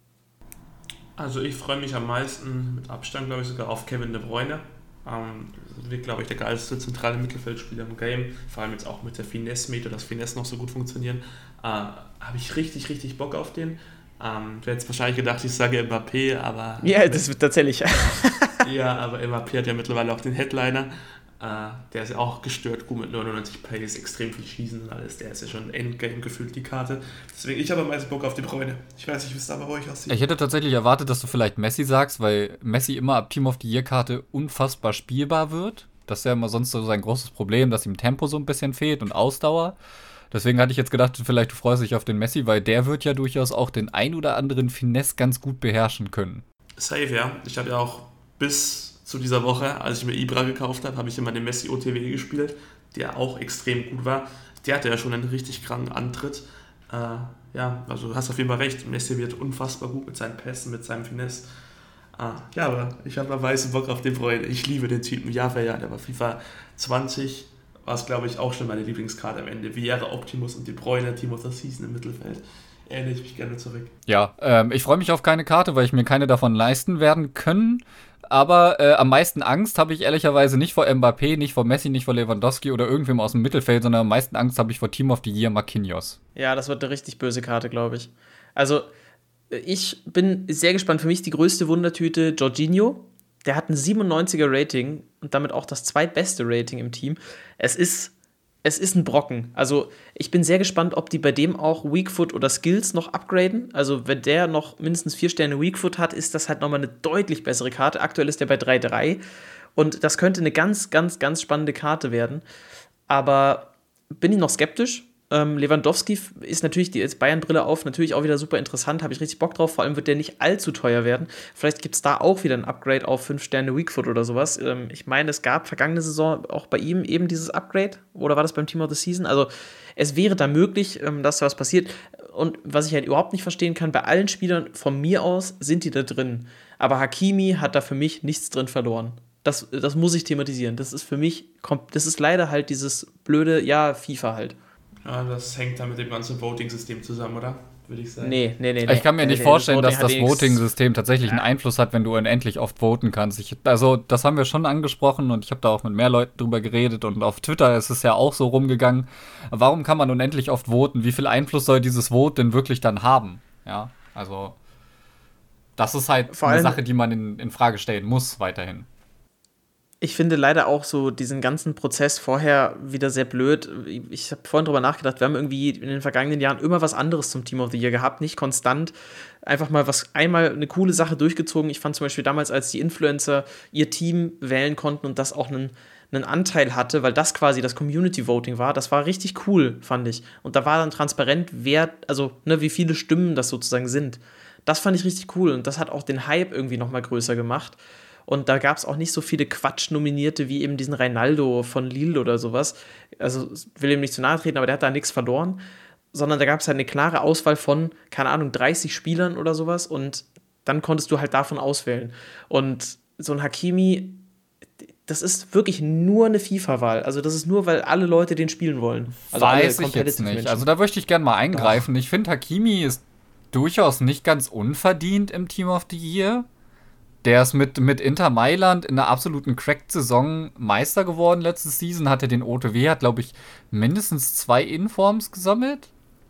Also ich freue mich am meisten, mit Abstand glaube ich sogar, auf Kevin De Bruyne. Ähm, das wird, glaube ich, der geilste zentrale Mittelfeldspieler im Game. Vor allem jetzt auch mit der Finesse-Meter, dass Finesse noch so gut funktionieren. Äh, Habe ich richtig, richtig Bock auf den. Ähm, du hättest wahrscheinlich gedacht, ich sage Mbappé, aber... Ja, das wird tatsächlich. Ja, aber Mbappé hat ja mittlerweile auch den Headliner. Äh, der ist ja auch gestört gut mit neunundneunzig Pace, extrem viel Schießen und alles. Der ist ja schon Endgame gefühlt, die Karte. Deswegen, ich habe am meisten Bock auf die Bruyne. Ich weiß nicht, wie es da bei euch aussieht. Ich hätte tatsächlich erwartet, dass du vielleicht Messi sagst, weil Messi immer ab Team of the Year-Karte unfassbar spielbar wird. Das ist ja immer sonst so sein großes Problem, dass ihm Tempo so ein bisschen fehlt und Ausdauer. Deswegen hatte ich jetzt gedacht, vielleicht du freust dich auf den Messi, weil der wird ja durchaus auch den ein oder anderen Finesse ganz gut beherrschen können. Safe, ja. Ich habe ja auch bis zu dieser Woche, als ich mir Ibra gekauft habe, habe ich immer den Messi O T W gespielt, der auch extrem gut war. Der hatte ja schon einen richtig kranken Antritt. Äh, ja, also du hast auf jeden Fall recht. Messi wird unfassbar gut mit seinen Pässen, mit seinem Finesse. Ah, ja, aber ich habe am meisten Bock auf den Freund. Ich liebe den Typen Jahr für Jahr. Der war FIFA zwanzig, war es, glaube ich, auch schon meine Lieblingskarte am Ende. Vieira, Optimus und De Bruyne, Team of the Season im Mittelfeld. Erinnere ich mich gerne zurück. Ja, ähm, ich freue mich auf keine Karte, weil ich mir keine davon leisten werden können. Aber äh, am meisten Angst habe ich ehrlicherweise nicht vor Mbappé, nicht vor Messi, nicht vor Lewandowski oder irgendwem aus dem Mittelfeld, sondern am meisten Angst habe ich vor Team of the Year Marquinhos. Ja, das wird eine richtig böse Karte, glaube ich. Also, Ich bin sehr gespannt. Für mich die größte Wundertüte Jorginho. Der hat ein siebenundneunziger Rating und damit auch das zweitbeste Rating im Team. Es ist, es ist ein Brocken. Also ich bin sehr gespannt, ob die bei dem auch Weakfoot oder Skills noch upgraden. Also wenn der noch mindestens vier Sterne Weakfoot hat, ist das halt nochmal eine deutlich bessere Karte. Aktuell ist der bei drei Komma drei und das könnte eine ganz, ganz, ganz spannende Karte werden. Aber bin ich noch skeptisch. Ähm, Lewandowski ist natürlich, die jetzt Bayern-Brille auf, natürlich auch wieder super interessant, habe ich richtig Bock drauf, vor allem wird der nicht allzu teuer werden. Vielleicht gibt es da auch wieder ein Upgrade auf fünf Sterne Weakfoot oder sowas. Ähm, ich meine, es gab vergangene Saison auch bei ihm eben dieses Upgrade, oder war das beim Team of the Season? Also es wäre da möglich, ähm, dass da was passiert. Und was ich halt überhaupt nicht verstehen kann, bei allen Spielern von mir aus sind die da drin. Aber Hakimi hat da für mich nichts drin verloren. Das, das muss ich thematisieren. Das ist für mich, das ist leider halt dieses blöde, ja, FIFA halt. Ja, das hängt dann mit dem ganzen Voting-System zusammen, oder? Würde ich sagen. Nee, nee, nee. nee. Ich kann mir nee, nicht nee, vorstellen, das dass das Voting-System tatsächlich Ja. einen Einfluss hat, wenn du unendlich oft voten kannst. Ich, also, das haben wir schon angesprochen und ich habe da auch mit mehr Leuten drüber geredet und auf Twitter ist es ja auch so rumgegangen. Warum kann man unendlich oft voten? Wie viel Einfluss soll dieses Vote denn wirklich dann haben? Ja, also, das ist halt Vor eine allem- Sache, die man in, in Frage stellen muss weiterhin. Ich finde leider auch so diesen ganzen Prozess vorher wieder sehr blöd. Ich habe vorhin drüber nachgedacht, wir haben irgendwie in den vergangenen Jahren immer was anderes zum Team of the Year gehabt, nicht konstant. Einfach mal was, einmal eine coole Sache durchgezogen. Ich fand zum Beispiel damals, als die Influencer ihr Team wählen konnten und das auch einen, einen Anteil hatte, weil das quasi das Community Voting war, das war richtig cool, fand ich. Und da war dann transparent, wer, also ne, wie viele Stimmen das sozusagen sind. Das fand ich richtig cool und das hat auch den Hype irgendwie nochmal größer gemacht. Und da gab es auch nicht so viele Quatsch-Nominierte wie eben diesen Reinaldo von Lille oder sowas. Also, ich will ihm nicht zu nahe treten, aber der hat da nichts verloren. Sondern da gab es halt eine klare Auswahl von, keine Ahnung, dreißig Spielern oder sowas. Und dann konntest du halt davon auswählen. Und so ein Hakimi, das ist wirklich nur eine FIFA-Wahl. Also, das ist nur, weil alle Leute den spielen wollen. Also alle Weiß ich jetzt Competitive nicht. Menschen. Also, da möchte ich gerne mal eingreifen. Ich finde, Hakimi ist durchaus nicht ganz unverdient im Team of the Year. Der ist mit, mit Inter Mailand in einer absoluten Cracked-Saison Meister geworden letzte Season, hatte den O T W, hat, glaube ich, mindestens zwei Informs gesammelt.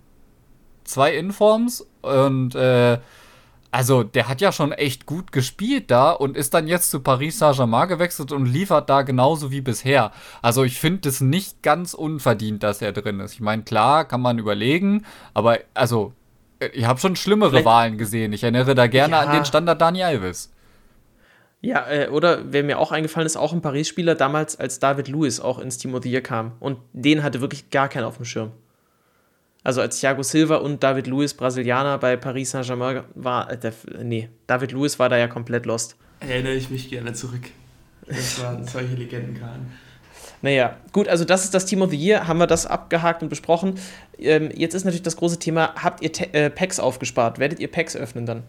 Zwei Informs. Und, äh, also, der hat ja schon echt gut gespielt da und ist dann jetzt zu Paris Saint-Germain gewechselt und liefert da genauso wie bisher. Also, ich finde es nicht ganz unverdient, dass er drin ist. Ich meine, klar, kann man überlegen, aber, also, ich habe schon schlimmere Vielleicht- Wahlen gesehen. Ich erinnere da gerne Ja. an den Standard Dani Alves. Ja, äh, oder wer mir auch eingefallen ist, auch ein Paris-Spieler damals, als David Luiz auch ins Team of the Year kam. Und den hatte wirklich gar keiner auf dem Schirm. Also als Thiago Silva und David Luiz, Brasilianer, bei Paris Saint-Germain war, äh, der, nee, David Luiz war da ja komplett lost. Erinnere ich mich gerne zurück. Das waren solche Legendenkarten. Naja, gut, also das ist das Team of the Year, haben wir das abgehakt und besprochen. Ähm, jetzt ist natürlich das große Thema, habt ihr Te- äh, Packs aufgespart? Werdet ihr Packs öffnen dann?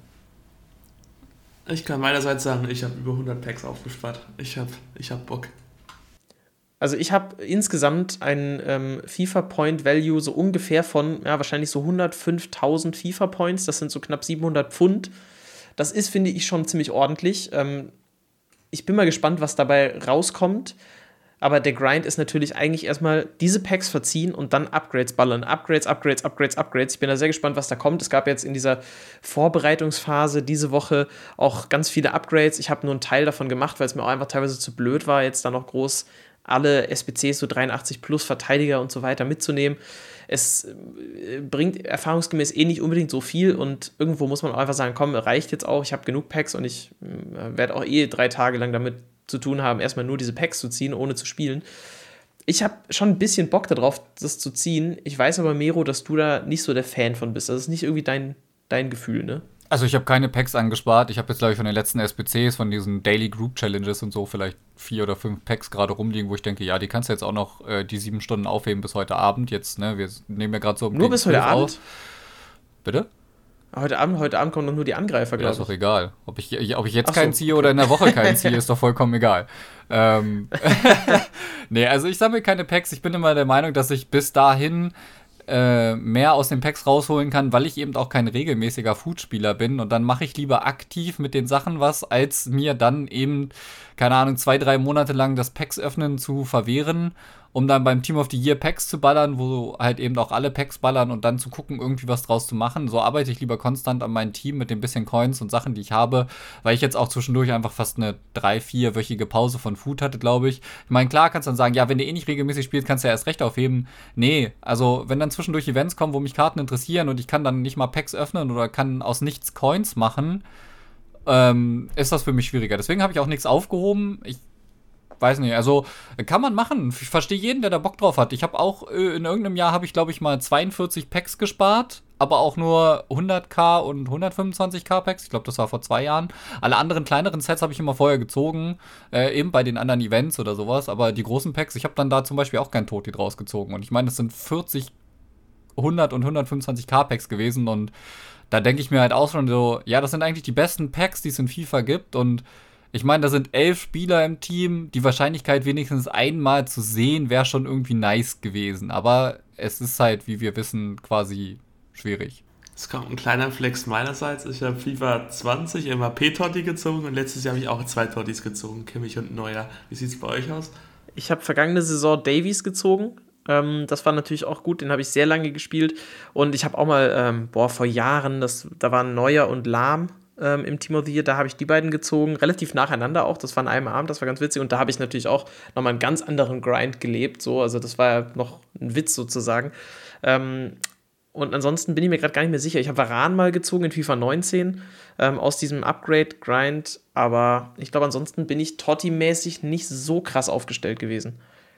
Ich kann meinerseits sagen, ich habe über hundert Packs aufgespart. Ich habe ich hab Bock. Also ich habe insgesamt einen ähm, FIFA-Point-Value so ungefähr von, ja, wahrscheinlich so hundertfünftausend FIFA-Points. Das sind so knapp siebenhundert Pfund. Das ist, finde ich, schon ziemlich ordentlich. Ähm, ich bin mal gespannt, was dabei rauskommt. Aber der Grind ist natürlich eigentlich erstmal diese Packs verziehen und dann Upgrades ballern. Upgrades, Upgrades, Upgrades, Upgrades. Ich bin da sehr gespannt, was da kommt. Es gab jetzt in dieser Vorbereitungsphase diese Woche auch ganz viele Upgrades. Ich habe nur einen Teil davon gemacht, weil es mir auch einfach teilweise zu blöd war, jetzt da noch groß alle S B Cs, so dreiundachtzig plus Verteidiger und so weiter mitzunehmen. Es äh, bringt erfahrungsgemäß eh nicht unbedingt so viel und irgendwo muss man auch einfach sagen, komm, reicht jetzt auch, ich habe genug Packs und ich äh, werde auch eh drei Tage lang damit zu tun haben, erstmal nur diese Packs zu ziehen, ohne zu spielen. Ich habe schon ein bisschen Bock darauf, das zu ziehen. Ich weiß aber, Mero, dass du da nicht so der Fan von bist. Das ist nicht irgendwie dein, dein Gefühl, ne? Also ich habe keine Packs angespart. Ich habe jetzt, glaube ich, von den letzten S B Cs, von diesen Daily Group Challenges und so, vielleicht vier oder fünf Packs gerade rumliegen, wo ich denke, ja, die kannst du jetzt auch noch äh, die sieben Stunden aufheben bis heute Abend. Jetzt, ne, wir nehmen ja gerade so um Nur gegen bis heute zwölf Abend? auf. Bitte? Heute Abend, heute Abend kommen doch nur die Angreifer, Ja, glaube ist doch ich. egal. Ob ich, ich- ob ich jetzt Ach so, keinen ziehe oder in der Woche keinen ziehe, ist doch vollkommen egal. Ähm, nee, also ich sammle keine Packs. Ich bin immer der Meinung, dass ich bis dahin äh, mehr aus den Packs rausholen kann, weil ich eben auch kein regelmäßiger Foodspieler bin. Und dann mache ich lieber aktiv mit den Sachen was, als mir dann eben, keine Ahnung, zwei, drei Monate lang das Packs öffnen zu verwehren um dann beim Team of the Year Packs zu ballern, wo halt eben auch alle Packs ballern und dann zu gucken, irgendwie was draus zu machen. So arbeite ich lieber konstant an meinem Team mit den bisschen Coins und Sachen, die ich habe, weil ich jetzt auch zwischendurch einfach fast eine drei-, vierwöchige Pause von Food hatte, glaube ich. Ich meine, klar kannst du dann sagen, ja, wenn du eh nicht regelmäßig spielst, kannst du ja erst recht aufheben. Nee, also wenn dann zwischendurch Events kommen, wo mich Karten interessieren und ich kann dann nicht mal Packs öffnen oder kann aus nichts Coins machen, ähm, ist das für mich schwieriger. Deswegen habe ich auch nichts aufgehoben. Ich weiß nicht, also kann man machen. Ich verstehe jeden, der da Bock drauf hat. Ich habe auch, äh, in irgendeinem Jahr habe ich, glaube ich, mal zweiundvierzig Packs gespart, aber auch nur hunderttausend und hundertfünfundzwanzigtausend Packs. Ich glaube, das war vor zwei Jahren. Alle anderen kleineren Sets habe ich immer vorher gezogen, äh, eben bei den anderen Events oder sowas. Aber die großen Packs, ich habe dann da zum Beispiel auch kein Toti draus gezogen. Und ich meine, das sind vierzig, hundert und hundertfünfundzwanzigtausend Packs gewesen. Und da denke ich mir halt auch schon so, ja, das sind eigentlich die besten Packs, die es in FIFA gibt. Und ich meine, da sind elf Spieler im Team. Die Wahrscheinlichkeit, wenigstens einmal zu sehen, wäre schon irgendwie nice gewesen. Aber es ist halt, wie wir wissen, quasi schwierig. Es kommt ein kleiner Flex meinerseits. Ich habe FIFA zwanzig immer P-Totti gezogen und letztes Jahr habe ich auch zwei Tottis gezogen, Kimmich und Neuer. Wie sieht es bei euch aus? Ich habe vergangene Saison Davies gezogen. Ähm, das war natürlich auch gut, den habe ich sehr lange gespielt. Und ich habe auch mal, ähm, boah, vor Jahren, das, da waren Neuer und Lahm ähm, im Team of the Year, da habe ich die beiden gezogen, relativ nacheinander auch, das war an einem Abend, das war ganz witzig. Und da habe ich natürlich auch nochmal einen ganz anderen Grind gelebt, so, also das war ja noch ein Witz sozusagen. Ähm, und ansonsten bin ich mir gerade gar nicht mehr sicher. Ich habe Varane mal gezogen in FIFA neunzehn ähm, aus diesem Upgrade-Grind, aber ich glaube, ansonsten bin ich Totti-mäßig nicht so krass aufgestellt gewesen.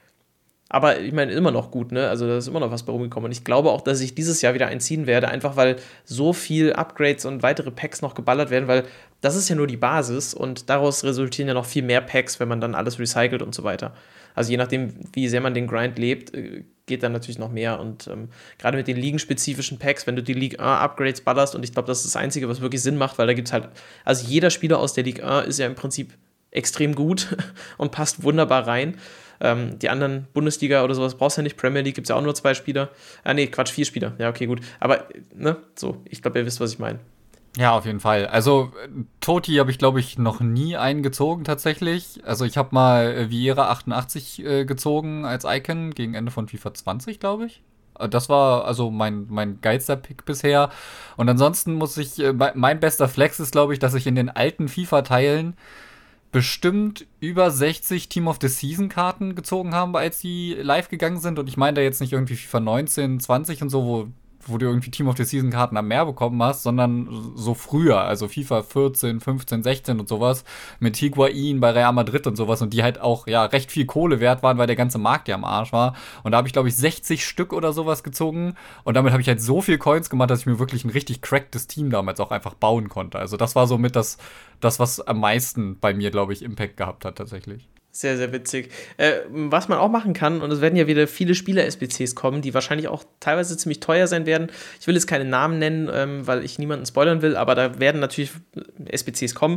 Aber ich meine, immer noch gut, ne? Also da ist immer noch was bei rumgekommen. Und ich glaube auch, dass ich dieses Jahr wieder einziehen werde, einfach weil so viel Upgrades und weitere Packs noch geballert werden, weil das ist ja nur die Basis und daraus resultieren ja noch viel mehr Packs, wenn man dann alles recycelt und so weiter. Also je nachdem, wie sehr man den Grind lebt, geht dann natürlich noch mehr. Und ähm, gerade mit den ligenspezifischen Packs, wenn du die Ligue eins Upgrades ballerst, und ich glaube, das ist das Einzige, was wirklich Sinn macht, weil da gibt es halt, also jeder Spieler aus der Ligue eins ist ja im Prinzip extrem gut und passt wunderbar rein. Ähm, die anderen Bundesliga oder sowas brauchst du ja nicht. Premier League gibt es ja auch nur zwei Spieler. Ah, nee, Quatsch, vier Spieler. Ja, okay, gut. Aber, ne, so, ich glaube, ihr wisst, was ich meine. Ja, auf jeden Fall. Also, Toti habe ich, glaube ich, noch nie eingezogen tatsächlich. Also, ich habe mal äh, Vieira achtundachtzig äh, gezogen als Icon gegen Ende von FIFA zwanzig, glaube ich. Das war also mein, mein geilster Pick bisher. Und ansonsten muss ich, äh, mein bester Flex ist, glaube ich, dass ich in den alten FIFA-Teilen bestimmt über sechzig Team of the Season Karten gezogen haben, als die live gegangen sind. Und ich meine da jetzt nicht irgendwie FIFA neunzehn, zwanzig und so, wo, wo du irgendwie Team of the Season Karten am mehr bekommen hast, sondern so früher, also FIFA vierzehn, fünfzehn, sechzehn und sowas, mit Higuain bei Real Madrid und sowas, und die halt auch ja recht viel Kohle wert waren, weil der ganze Markt ja am Arsch war. Und da habe ich, glaube ich, sechzig Stück oder sowas gezogen, und damit habe ich halt so viel Coins gemacht, dass ich mir wirklich ein richtig cracktes Team damals auch einfach bauen konnte. Also das war so mit das, das was am meisten bei mir, glaube ich, Impact gehabt hat tatsächlich. Sehr, sehr witzig. Äh, was man auch machen kann, und es werden ja wieder viele Spieler-S B Cs kommen, die wahrscheinlich auch teilweise ziemlich teuer sein werden. Ich will jetzt keine Namen nennen, ähm, weil ich niemanden spoilern will, aber da werden natürlich S B Cs kommen.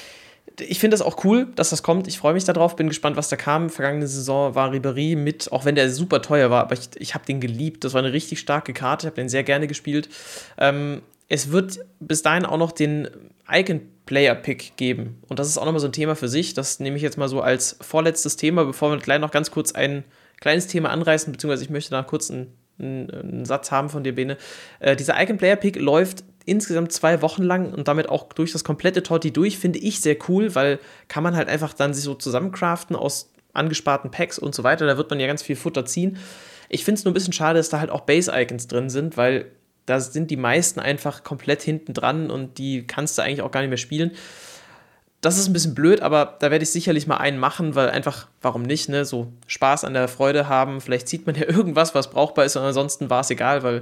Ich finde das auch cool, dass das kommt. Ich freue mich darauf, bin gespannt, was da kam. Vergangene Saison war Ribéry mit, auch wenn der super teuer war, aber ich, ich habe den geliebt. Das war eine richtig starke Karte, ich habe den sehr gerne gespielt. Ähm, es wird bis dahin auch noch den Icon-Player-Pick geben. Und das ist auch nochmal so ein Thema für sich. Das nehme ich jetzt mal so als vorletztes Thema, bevor wir gleich noch ganz kurz ein kleines Thema anreißen, beziehungsweise ich möchte da kurz einen, einen, einen Satz haben von dir, Bene. Äh, dieser Icon-Player-Pick läuft insgesamt zwei Wochen lang und damit auch durch das komplette Totti durch, finde ich sehr cool, weil kann man halt einfach dann sich so zusammencraften aus angesparten Packs und so weiter. Da wird man ja ganz viel Futter ziehen. Ich finde es nur ein bisschen schade, dass da halt auch Base-Icons drin sind, weil da sind die meisten einfach komplett hinten dran und die kannst du eigentlich auch gar nicht mehr spielen. Das ist ein bisschen blöd, aber da werde ich sicherlich mal einen machen, weil einfach, warum nicht, ne, so Spaß an der Freude haben. Vielleicht sieht man ja irgendwas, was brauchbar ist, und ansonsten war es egal, weil,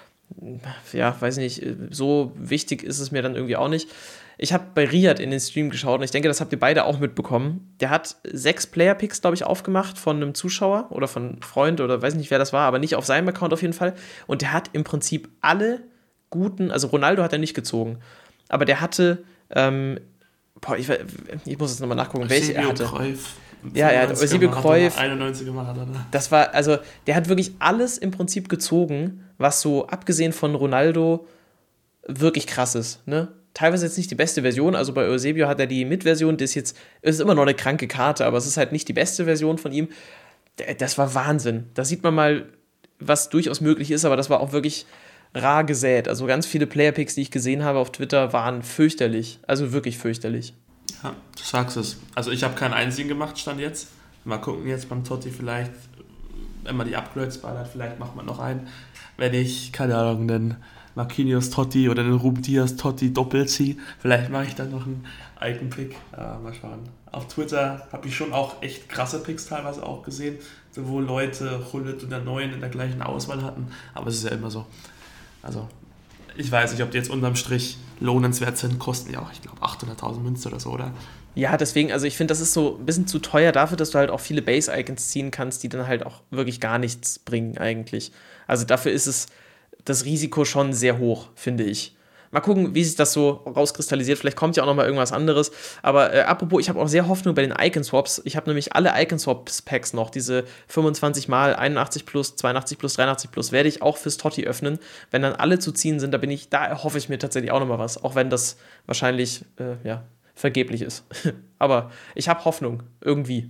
ja, weiß nicht, so wichtig ist es mir dann irgendwie auch nicht. Ich habe bei Riyad in den Stream geschaut und ich denke, das habt ihr beide auch mitbekommen. Der hat sechs Player-Picks, glaube ich, aufgemacht von einem Zuschauer oder von einem Freund oder weiß nicht, wer das war, aber nicht auf seinem Account auf jeden Fall. Und der hat im Prinzip alle guten, also Ronaldo hat er nicht gezogen, aber der hatte, ähm, boah, ich, ich muss jetzt nochmal nachgucken, welche er hatte. Cruyff. Ja, er hat Eusebio Cruyff. einundneunziger Maradona. Das war, also, der hat wirklich alles im Prinzip gezogen, was so, abgesehen von Ronaldo, wirklich krass ist, ne? Teilweise jetzt nicht die beste Version, also bei Eusebio hat er die Mid-Version, das ist jetzt, es ist immer noch eine kranke Karte, aber es ist halt nicht die beste Version von ihm. Das war Wahnsinn. Da sieht man mal, was durchaus möglich ist, aber das war auch wirklich rar gesät. Also ganz viele Player-Picks, die ich gesehen habe auf Twitter, waren fürchterlich. Also wirklich fürchterlich. Ja, du sagst es. Also ich habe keinen einzigen gemacht, stand jetzt. Mal gucken jetzt beim Totti vielleicht, wenn man die Upgrades ballert, vielleicht macht man noch einen. Wenn ich, keine Ahnung, den Marquinhos Totti oder den Ruben Dias Totti doppelt ziehe, vielleicht mache ich dann noch einen Icon-Pick. Ja, mal schauen. Auf Twitter habe ich schon auch echt krasse Picks teilweise auch gesehen, wo Leute Hullet und der Neuen in der gleichen Auswahl hatten. Aber es ist ja immer so. Also, ich weiß nicht, ob die jetzt unterm Strich lohnenswert sind, kosten ja auch, ich glaube, achthunderttausend Münzen oder so, oder? Ja, deswegen, also ich finde, das ist so ein bisschen zu teuer dafür, dass du halt auch viele Base-Icons ziehen kannst, die dann halt auch wirklich gar nichts bringen eigentlich. Also dafür ist es das Risiko schon sehr hoch, finde ich. Mal gucken, wie sich das so rauskristallisiert. Vielleicht kommt ja auch noch mal irgendwas anderes. Aber äh, apropos, ich habe auch sehr Hoffnung bei den Icon-Swaps. Ich habe nämlich alle Icon-Swaps-Packs noch, diese fünfundzwanzig mal, einundachtzig plus, zweiundachtzig plus, dreiundachtzig plus, werde ich auch fürs Totti öffnen. Wenn dann alle zu ziehen sind, da bin ich, da erhoffe ich mir tatsächlich auch noch mal was. Auch wenn das wahrscheinlich, äh, ja, vergeblich ist. Aber ich habe Hoffnung, irgendwie.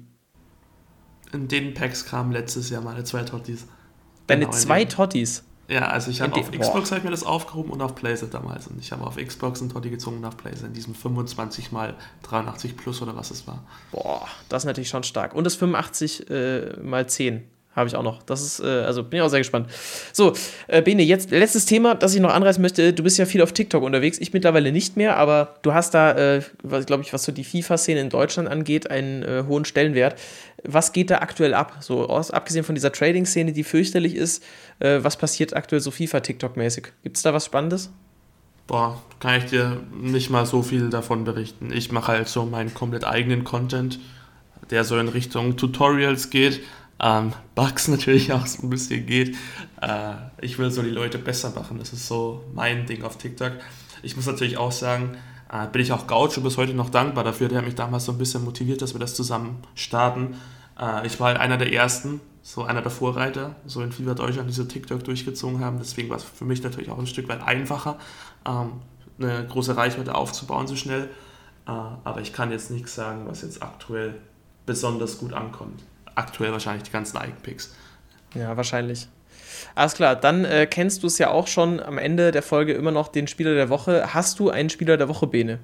In den Packs kamen letztes Jahr meine zwei Tottis. Deine Genau, zwei Tottis? Ja, also ich habe auf den, Xbox habe ich mir das aufgehoben und auf PlayStation damals. Und ich habe auf Xbox einen Totti gezogen und auf PlayStation in diesem fünfundzwanzig mal dreiundachtzig plus oder was es war. Boah, das ist natürlich schon stark. Und das fünfundachtzig äh, mal zehn habe ich auch noch. Das ist, äh, also bin ich auch sehr gespannt. So, äh, Bene, jetzt letztes Thema, das ich noch anreißen möchte. Du bist ja viel auf TikTok unterwegs, ich mittlerweile nicht mehr, aber du hast da, äh, glaube ich, was so die FIFA-Szene in Deutschland angeht, einen äh, hohen Stellenwert. Was geht da aktuell ab? So, aus, abgesehen von dieser Trading-Szene, die fürchterlich ist, äh, was passiert aktuell so FIFA-TikTok-mäßig? Gibt es da was Spannendes? Boah, kann ich dir nicht mal so viel davon berichten. Ich mache halt so meinen komplett eigenen Content, der so in Richtung Tutorials geht, ähm, Bugs natürlich auch so ein bisschen geht. Äh, ich will so die Leute besser machen, das ist so mein Ding auf TikTok. Ich muss natürlich auch sagen, äh, bin ich auch Gaucho bis heute noch dankbar dafür, der hat mich damals so ein bisschen motiviert, dass wir das zusammen starten. Äh, ich war halt einer der Ersten, so einer der Vorreiter, so in FIFA Deutschland, die so TikTok durchgezogen haben, deswegen war es für mich natürlich auch ein Stück weit einfacher, ähm, eine große Reichweite aufzubauen so schnell. Äh, aber ich kann jetzt nichts sagen, was jetzt aktuell besonders gut ankommt. Aktuell wahrscheinlich die ganzen Icon-Picks. Ja, wahrscheinlich. Alles klar, dann äh, kennst du es ja auch schon am Ende der Folge immer noch den Spieler der Woche. Hast du einen Spieler der Woche, Bene?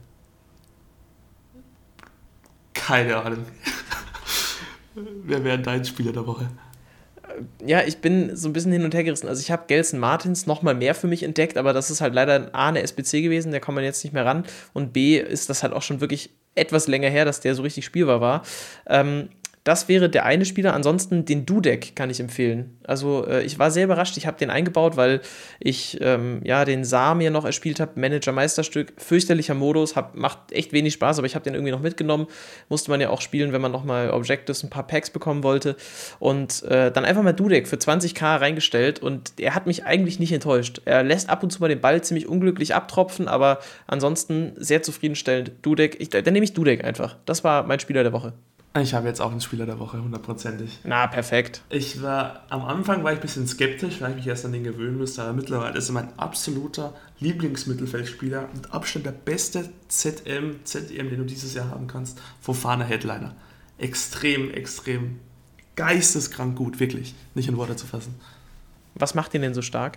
Keine Ahnung. Wer wäre dein Spieler der Woche? Ja, ich bin so ein bisschen hin und her gerissen. Also ich habe Gelson Martins noch mal mehr für mich entdeckt, aber das ist halt leider A, eine S B C gewesen, der kommt man jetzt nicht mehr ran. Und B, ist das halt auch schon wirklich etwas länger her, dass der so richtig spielbar war. Ähm, Das wäre der eine Spieler. Ansonsten den Dudek kann ich empfehlen. Also äh, ich war sehr überrascht. Ich habe den eingebaut, weil ich ähm, ja den Saar mir noch erspielt habe. Manager-Meisterstück. Fürchterlicher Modus. Hab, macht echt wenig Spaß, aber ich habe den irgendwie noch mitgenommen. Musste man ja auch spielen, wenn man nochmal Objectives, ein paar Packs bekommen wollte. Und äh, dann einfach mal Dudek für zwanzigtausend reingestellt. Und er hat mich eigentlich nicht enttäuscht. Er lässt ab und zu mal den Ball ziemlich unglücklich abtropfen, aber ansonsten sehr zufriedenstellend. Dudek, ich, dann nehme ich Dudek einfach. Das war mein Spieler der Woche. Ich habe jetzt auch einen Spieler der Woche, hundertprozentig. Na, perfekt. Ich war, am Anfang war ich ein bisschen skeptisch, weil ich mich erst an den gewöhnen müsste, aber mittlerweile ist er mein absoluter Lieblingsmittelfeldspieler und Abstand der beste Z M, Z E M, den du dieses Jahr haben kannst, Fofana Headliner. Extrem, extrem geisteskrank gut, wirklich. Nicht in Worte zu fassen. Was macht ihn denn so stark?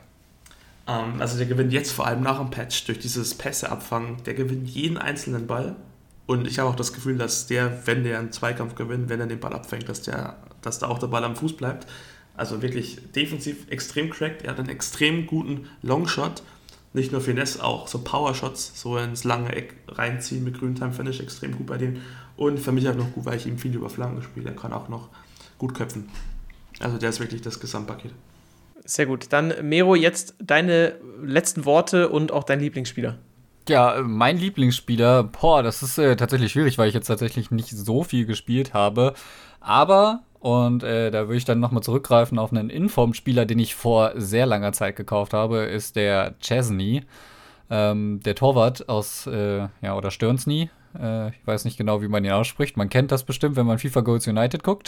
Ähm, also der gewinnt jetzt vor allem nach dem Patch durch dieses Pässe abfangen, der gewinnt jeden einzelnen Ball. Und ich habe auch das Gefühl, dass der, wenn der einen Zweikampf gewinnt, wenn er den Ball abfängt, dass, der, dass da auch der Ball am Fuß bleibt. Also wirklich defensiv extrem cracked. Er hat einen extrem guten Longshot. Nicht nur Finesse, auch so Powershots, so ins lange Eck reinziehen mit Grüntime-Finish, extrem gut bei dem. Und für mich halt noch gut, weil ich ihm viel über Flanken spiele. Er kann auch noch gut köpfen. Also der ist wirklich das Gesamtpaket. Sehr gut. Dann, Mero, jetzt deine letzten Worte und auch dein Lieblingsspieler. Ja, mein Lieblingsspieler, boah, das ist äh, tatsächlich schwierig, weil ich jetzt tatsächlich nicht so viel gespielt habe. Aber, und äh, da würde ich dann nochmal zurückgreifen auf einen Inform-Spieler, den ich vor sehr langer Zeit gekauft habe, ist der Chesney, ähm, der Torwart aus, äh, ja, oder Störnsny. Äh, ich weiß nicht genau, wie man ihn ausspricht. Man kennt das bestimmt, wenn man FIFA Goals United guckt.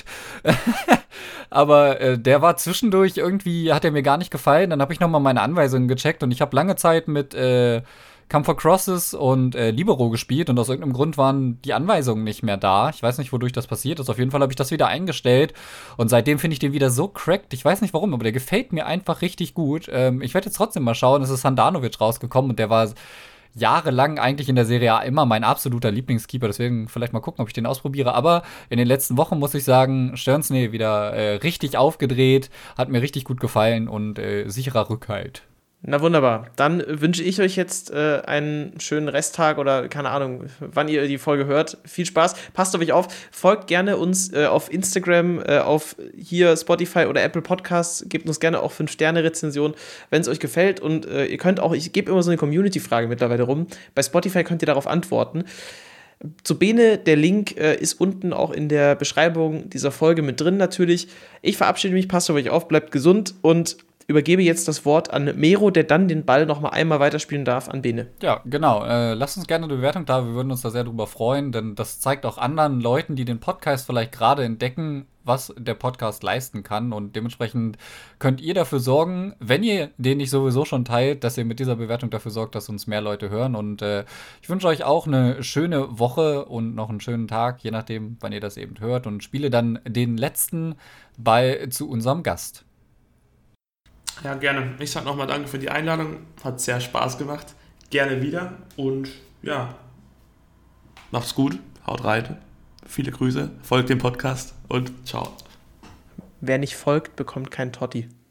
Aber äh, der war zwischendurch irgendwie, hat er mir gar nicht gefallen. Dann habe ich nochmal meine Anweisungen gecheckt und ich habe lange Zeit mit, äh, Come for Crosses und äh, Libero gespielt und aus irgendeinem Grund waren die Anweisungen nicht mehr da. Ich weiß nicht, wodurch das passiert ist. Auf jeden Fall habe ich das wieder eingestellt und seitdem finde ich den wieder so cracked. Ich weiß nicht warum, aber der gefällt mir einfach richtig gut. Ähm, ich werde jetzt trotzdem mal schauen. Es ist Handanovic rausgekommen und der war jahrelang eigentlich in der Serie A immer mein absoluter Lieblingskeeper. Deswegen vielleicht mal gucken, ob ich den ausprobiere. Aber in den letzten Wochen muss ich sagen, Stjörnsny wieder äh, richtig aufgedreht. Hat mir richtig gut gefallen und äh, sicherer Rückhalt. Na wunderbar. Dann wünsche ich euch jetzt äh, einen schönen Resttag oder keine Ahnung, wann ihr die Folge hört. Viel Spaß. Passt auf euch auf. Folgt gerne uns äh, auf Instagram, äh, auf hier Spotify oder Apple Podcasts. Gebt uns gerne auch fünf Sterne Rezension, wenn es euch gefällt. Und äh, ihr könnt auch, ich gebe immer so eine Community-Frage mittlerweile rum. Bei Spotify könnt ihr darauf antworten. Zu Bene, der Link äh, ist unten auch in der Beschreibung dieser Folge mit drin natürlich. Ich verabschiede mich, passt auf euch auf, bleibt gesund und übergebe jetzt das Wort an Mero, der dann den Ball noch mal einmal weiterspielen darf an Bene. Ja, genau. Äh, lasst uns gerne eine Bewertung da. Wir würden uns da sehr drüber freuen, denn das zeigt auch anderen Leuten, die den Podcast vielleicht gerade entdecken, was der Podcast leisten kann. Und dementsprechend könnt ihr dafür sorgen, wenn ihr den nicht sowieso schon teilt, dass ihr mit dieser Bewertung dafür sorgt, dass uns mehr Leute hören. Und äh, ich wünsche euch auch eine schöne Woche und noch einen schönen Tag, je nachdem, wann ihr das eben hört. Und spiele dann den letzten Ball zu unserem Gast. Ja, gerne. Ich sag nochmal danke für die Einladung. Hat sehr Spaß gemacht. Gerne wieder. Und ja, macht's gut. Haut rein. Viele Grüße. Folgt dem Podcast und ciao. Wer nicht folgt, bekommt kein Totti.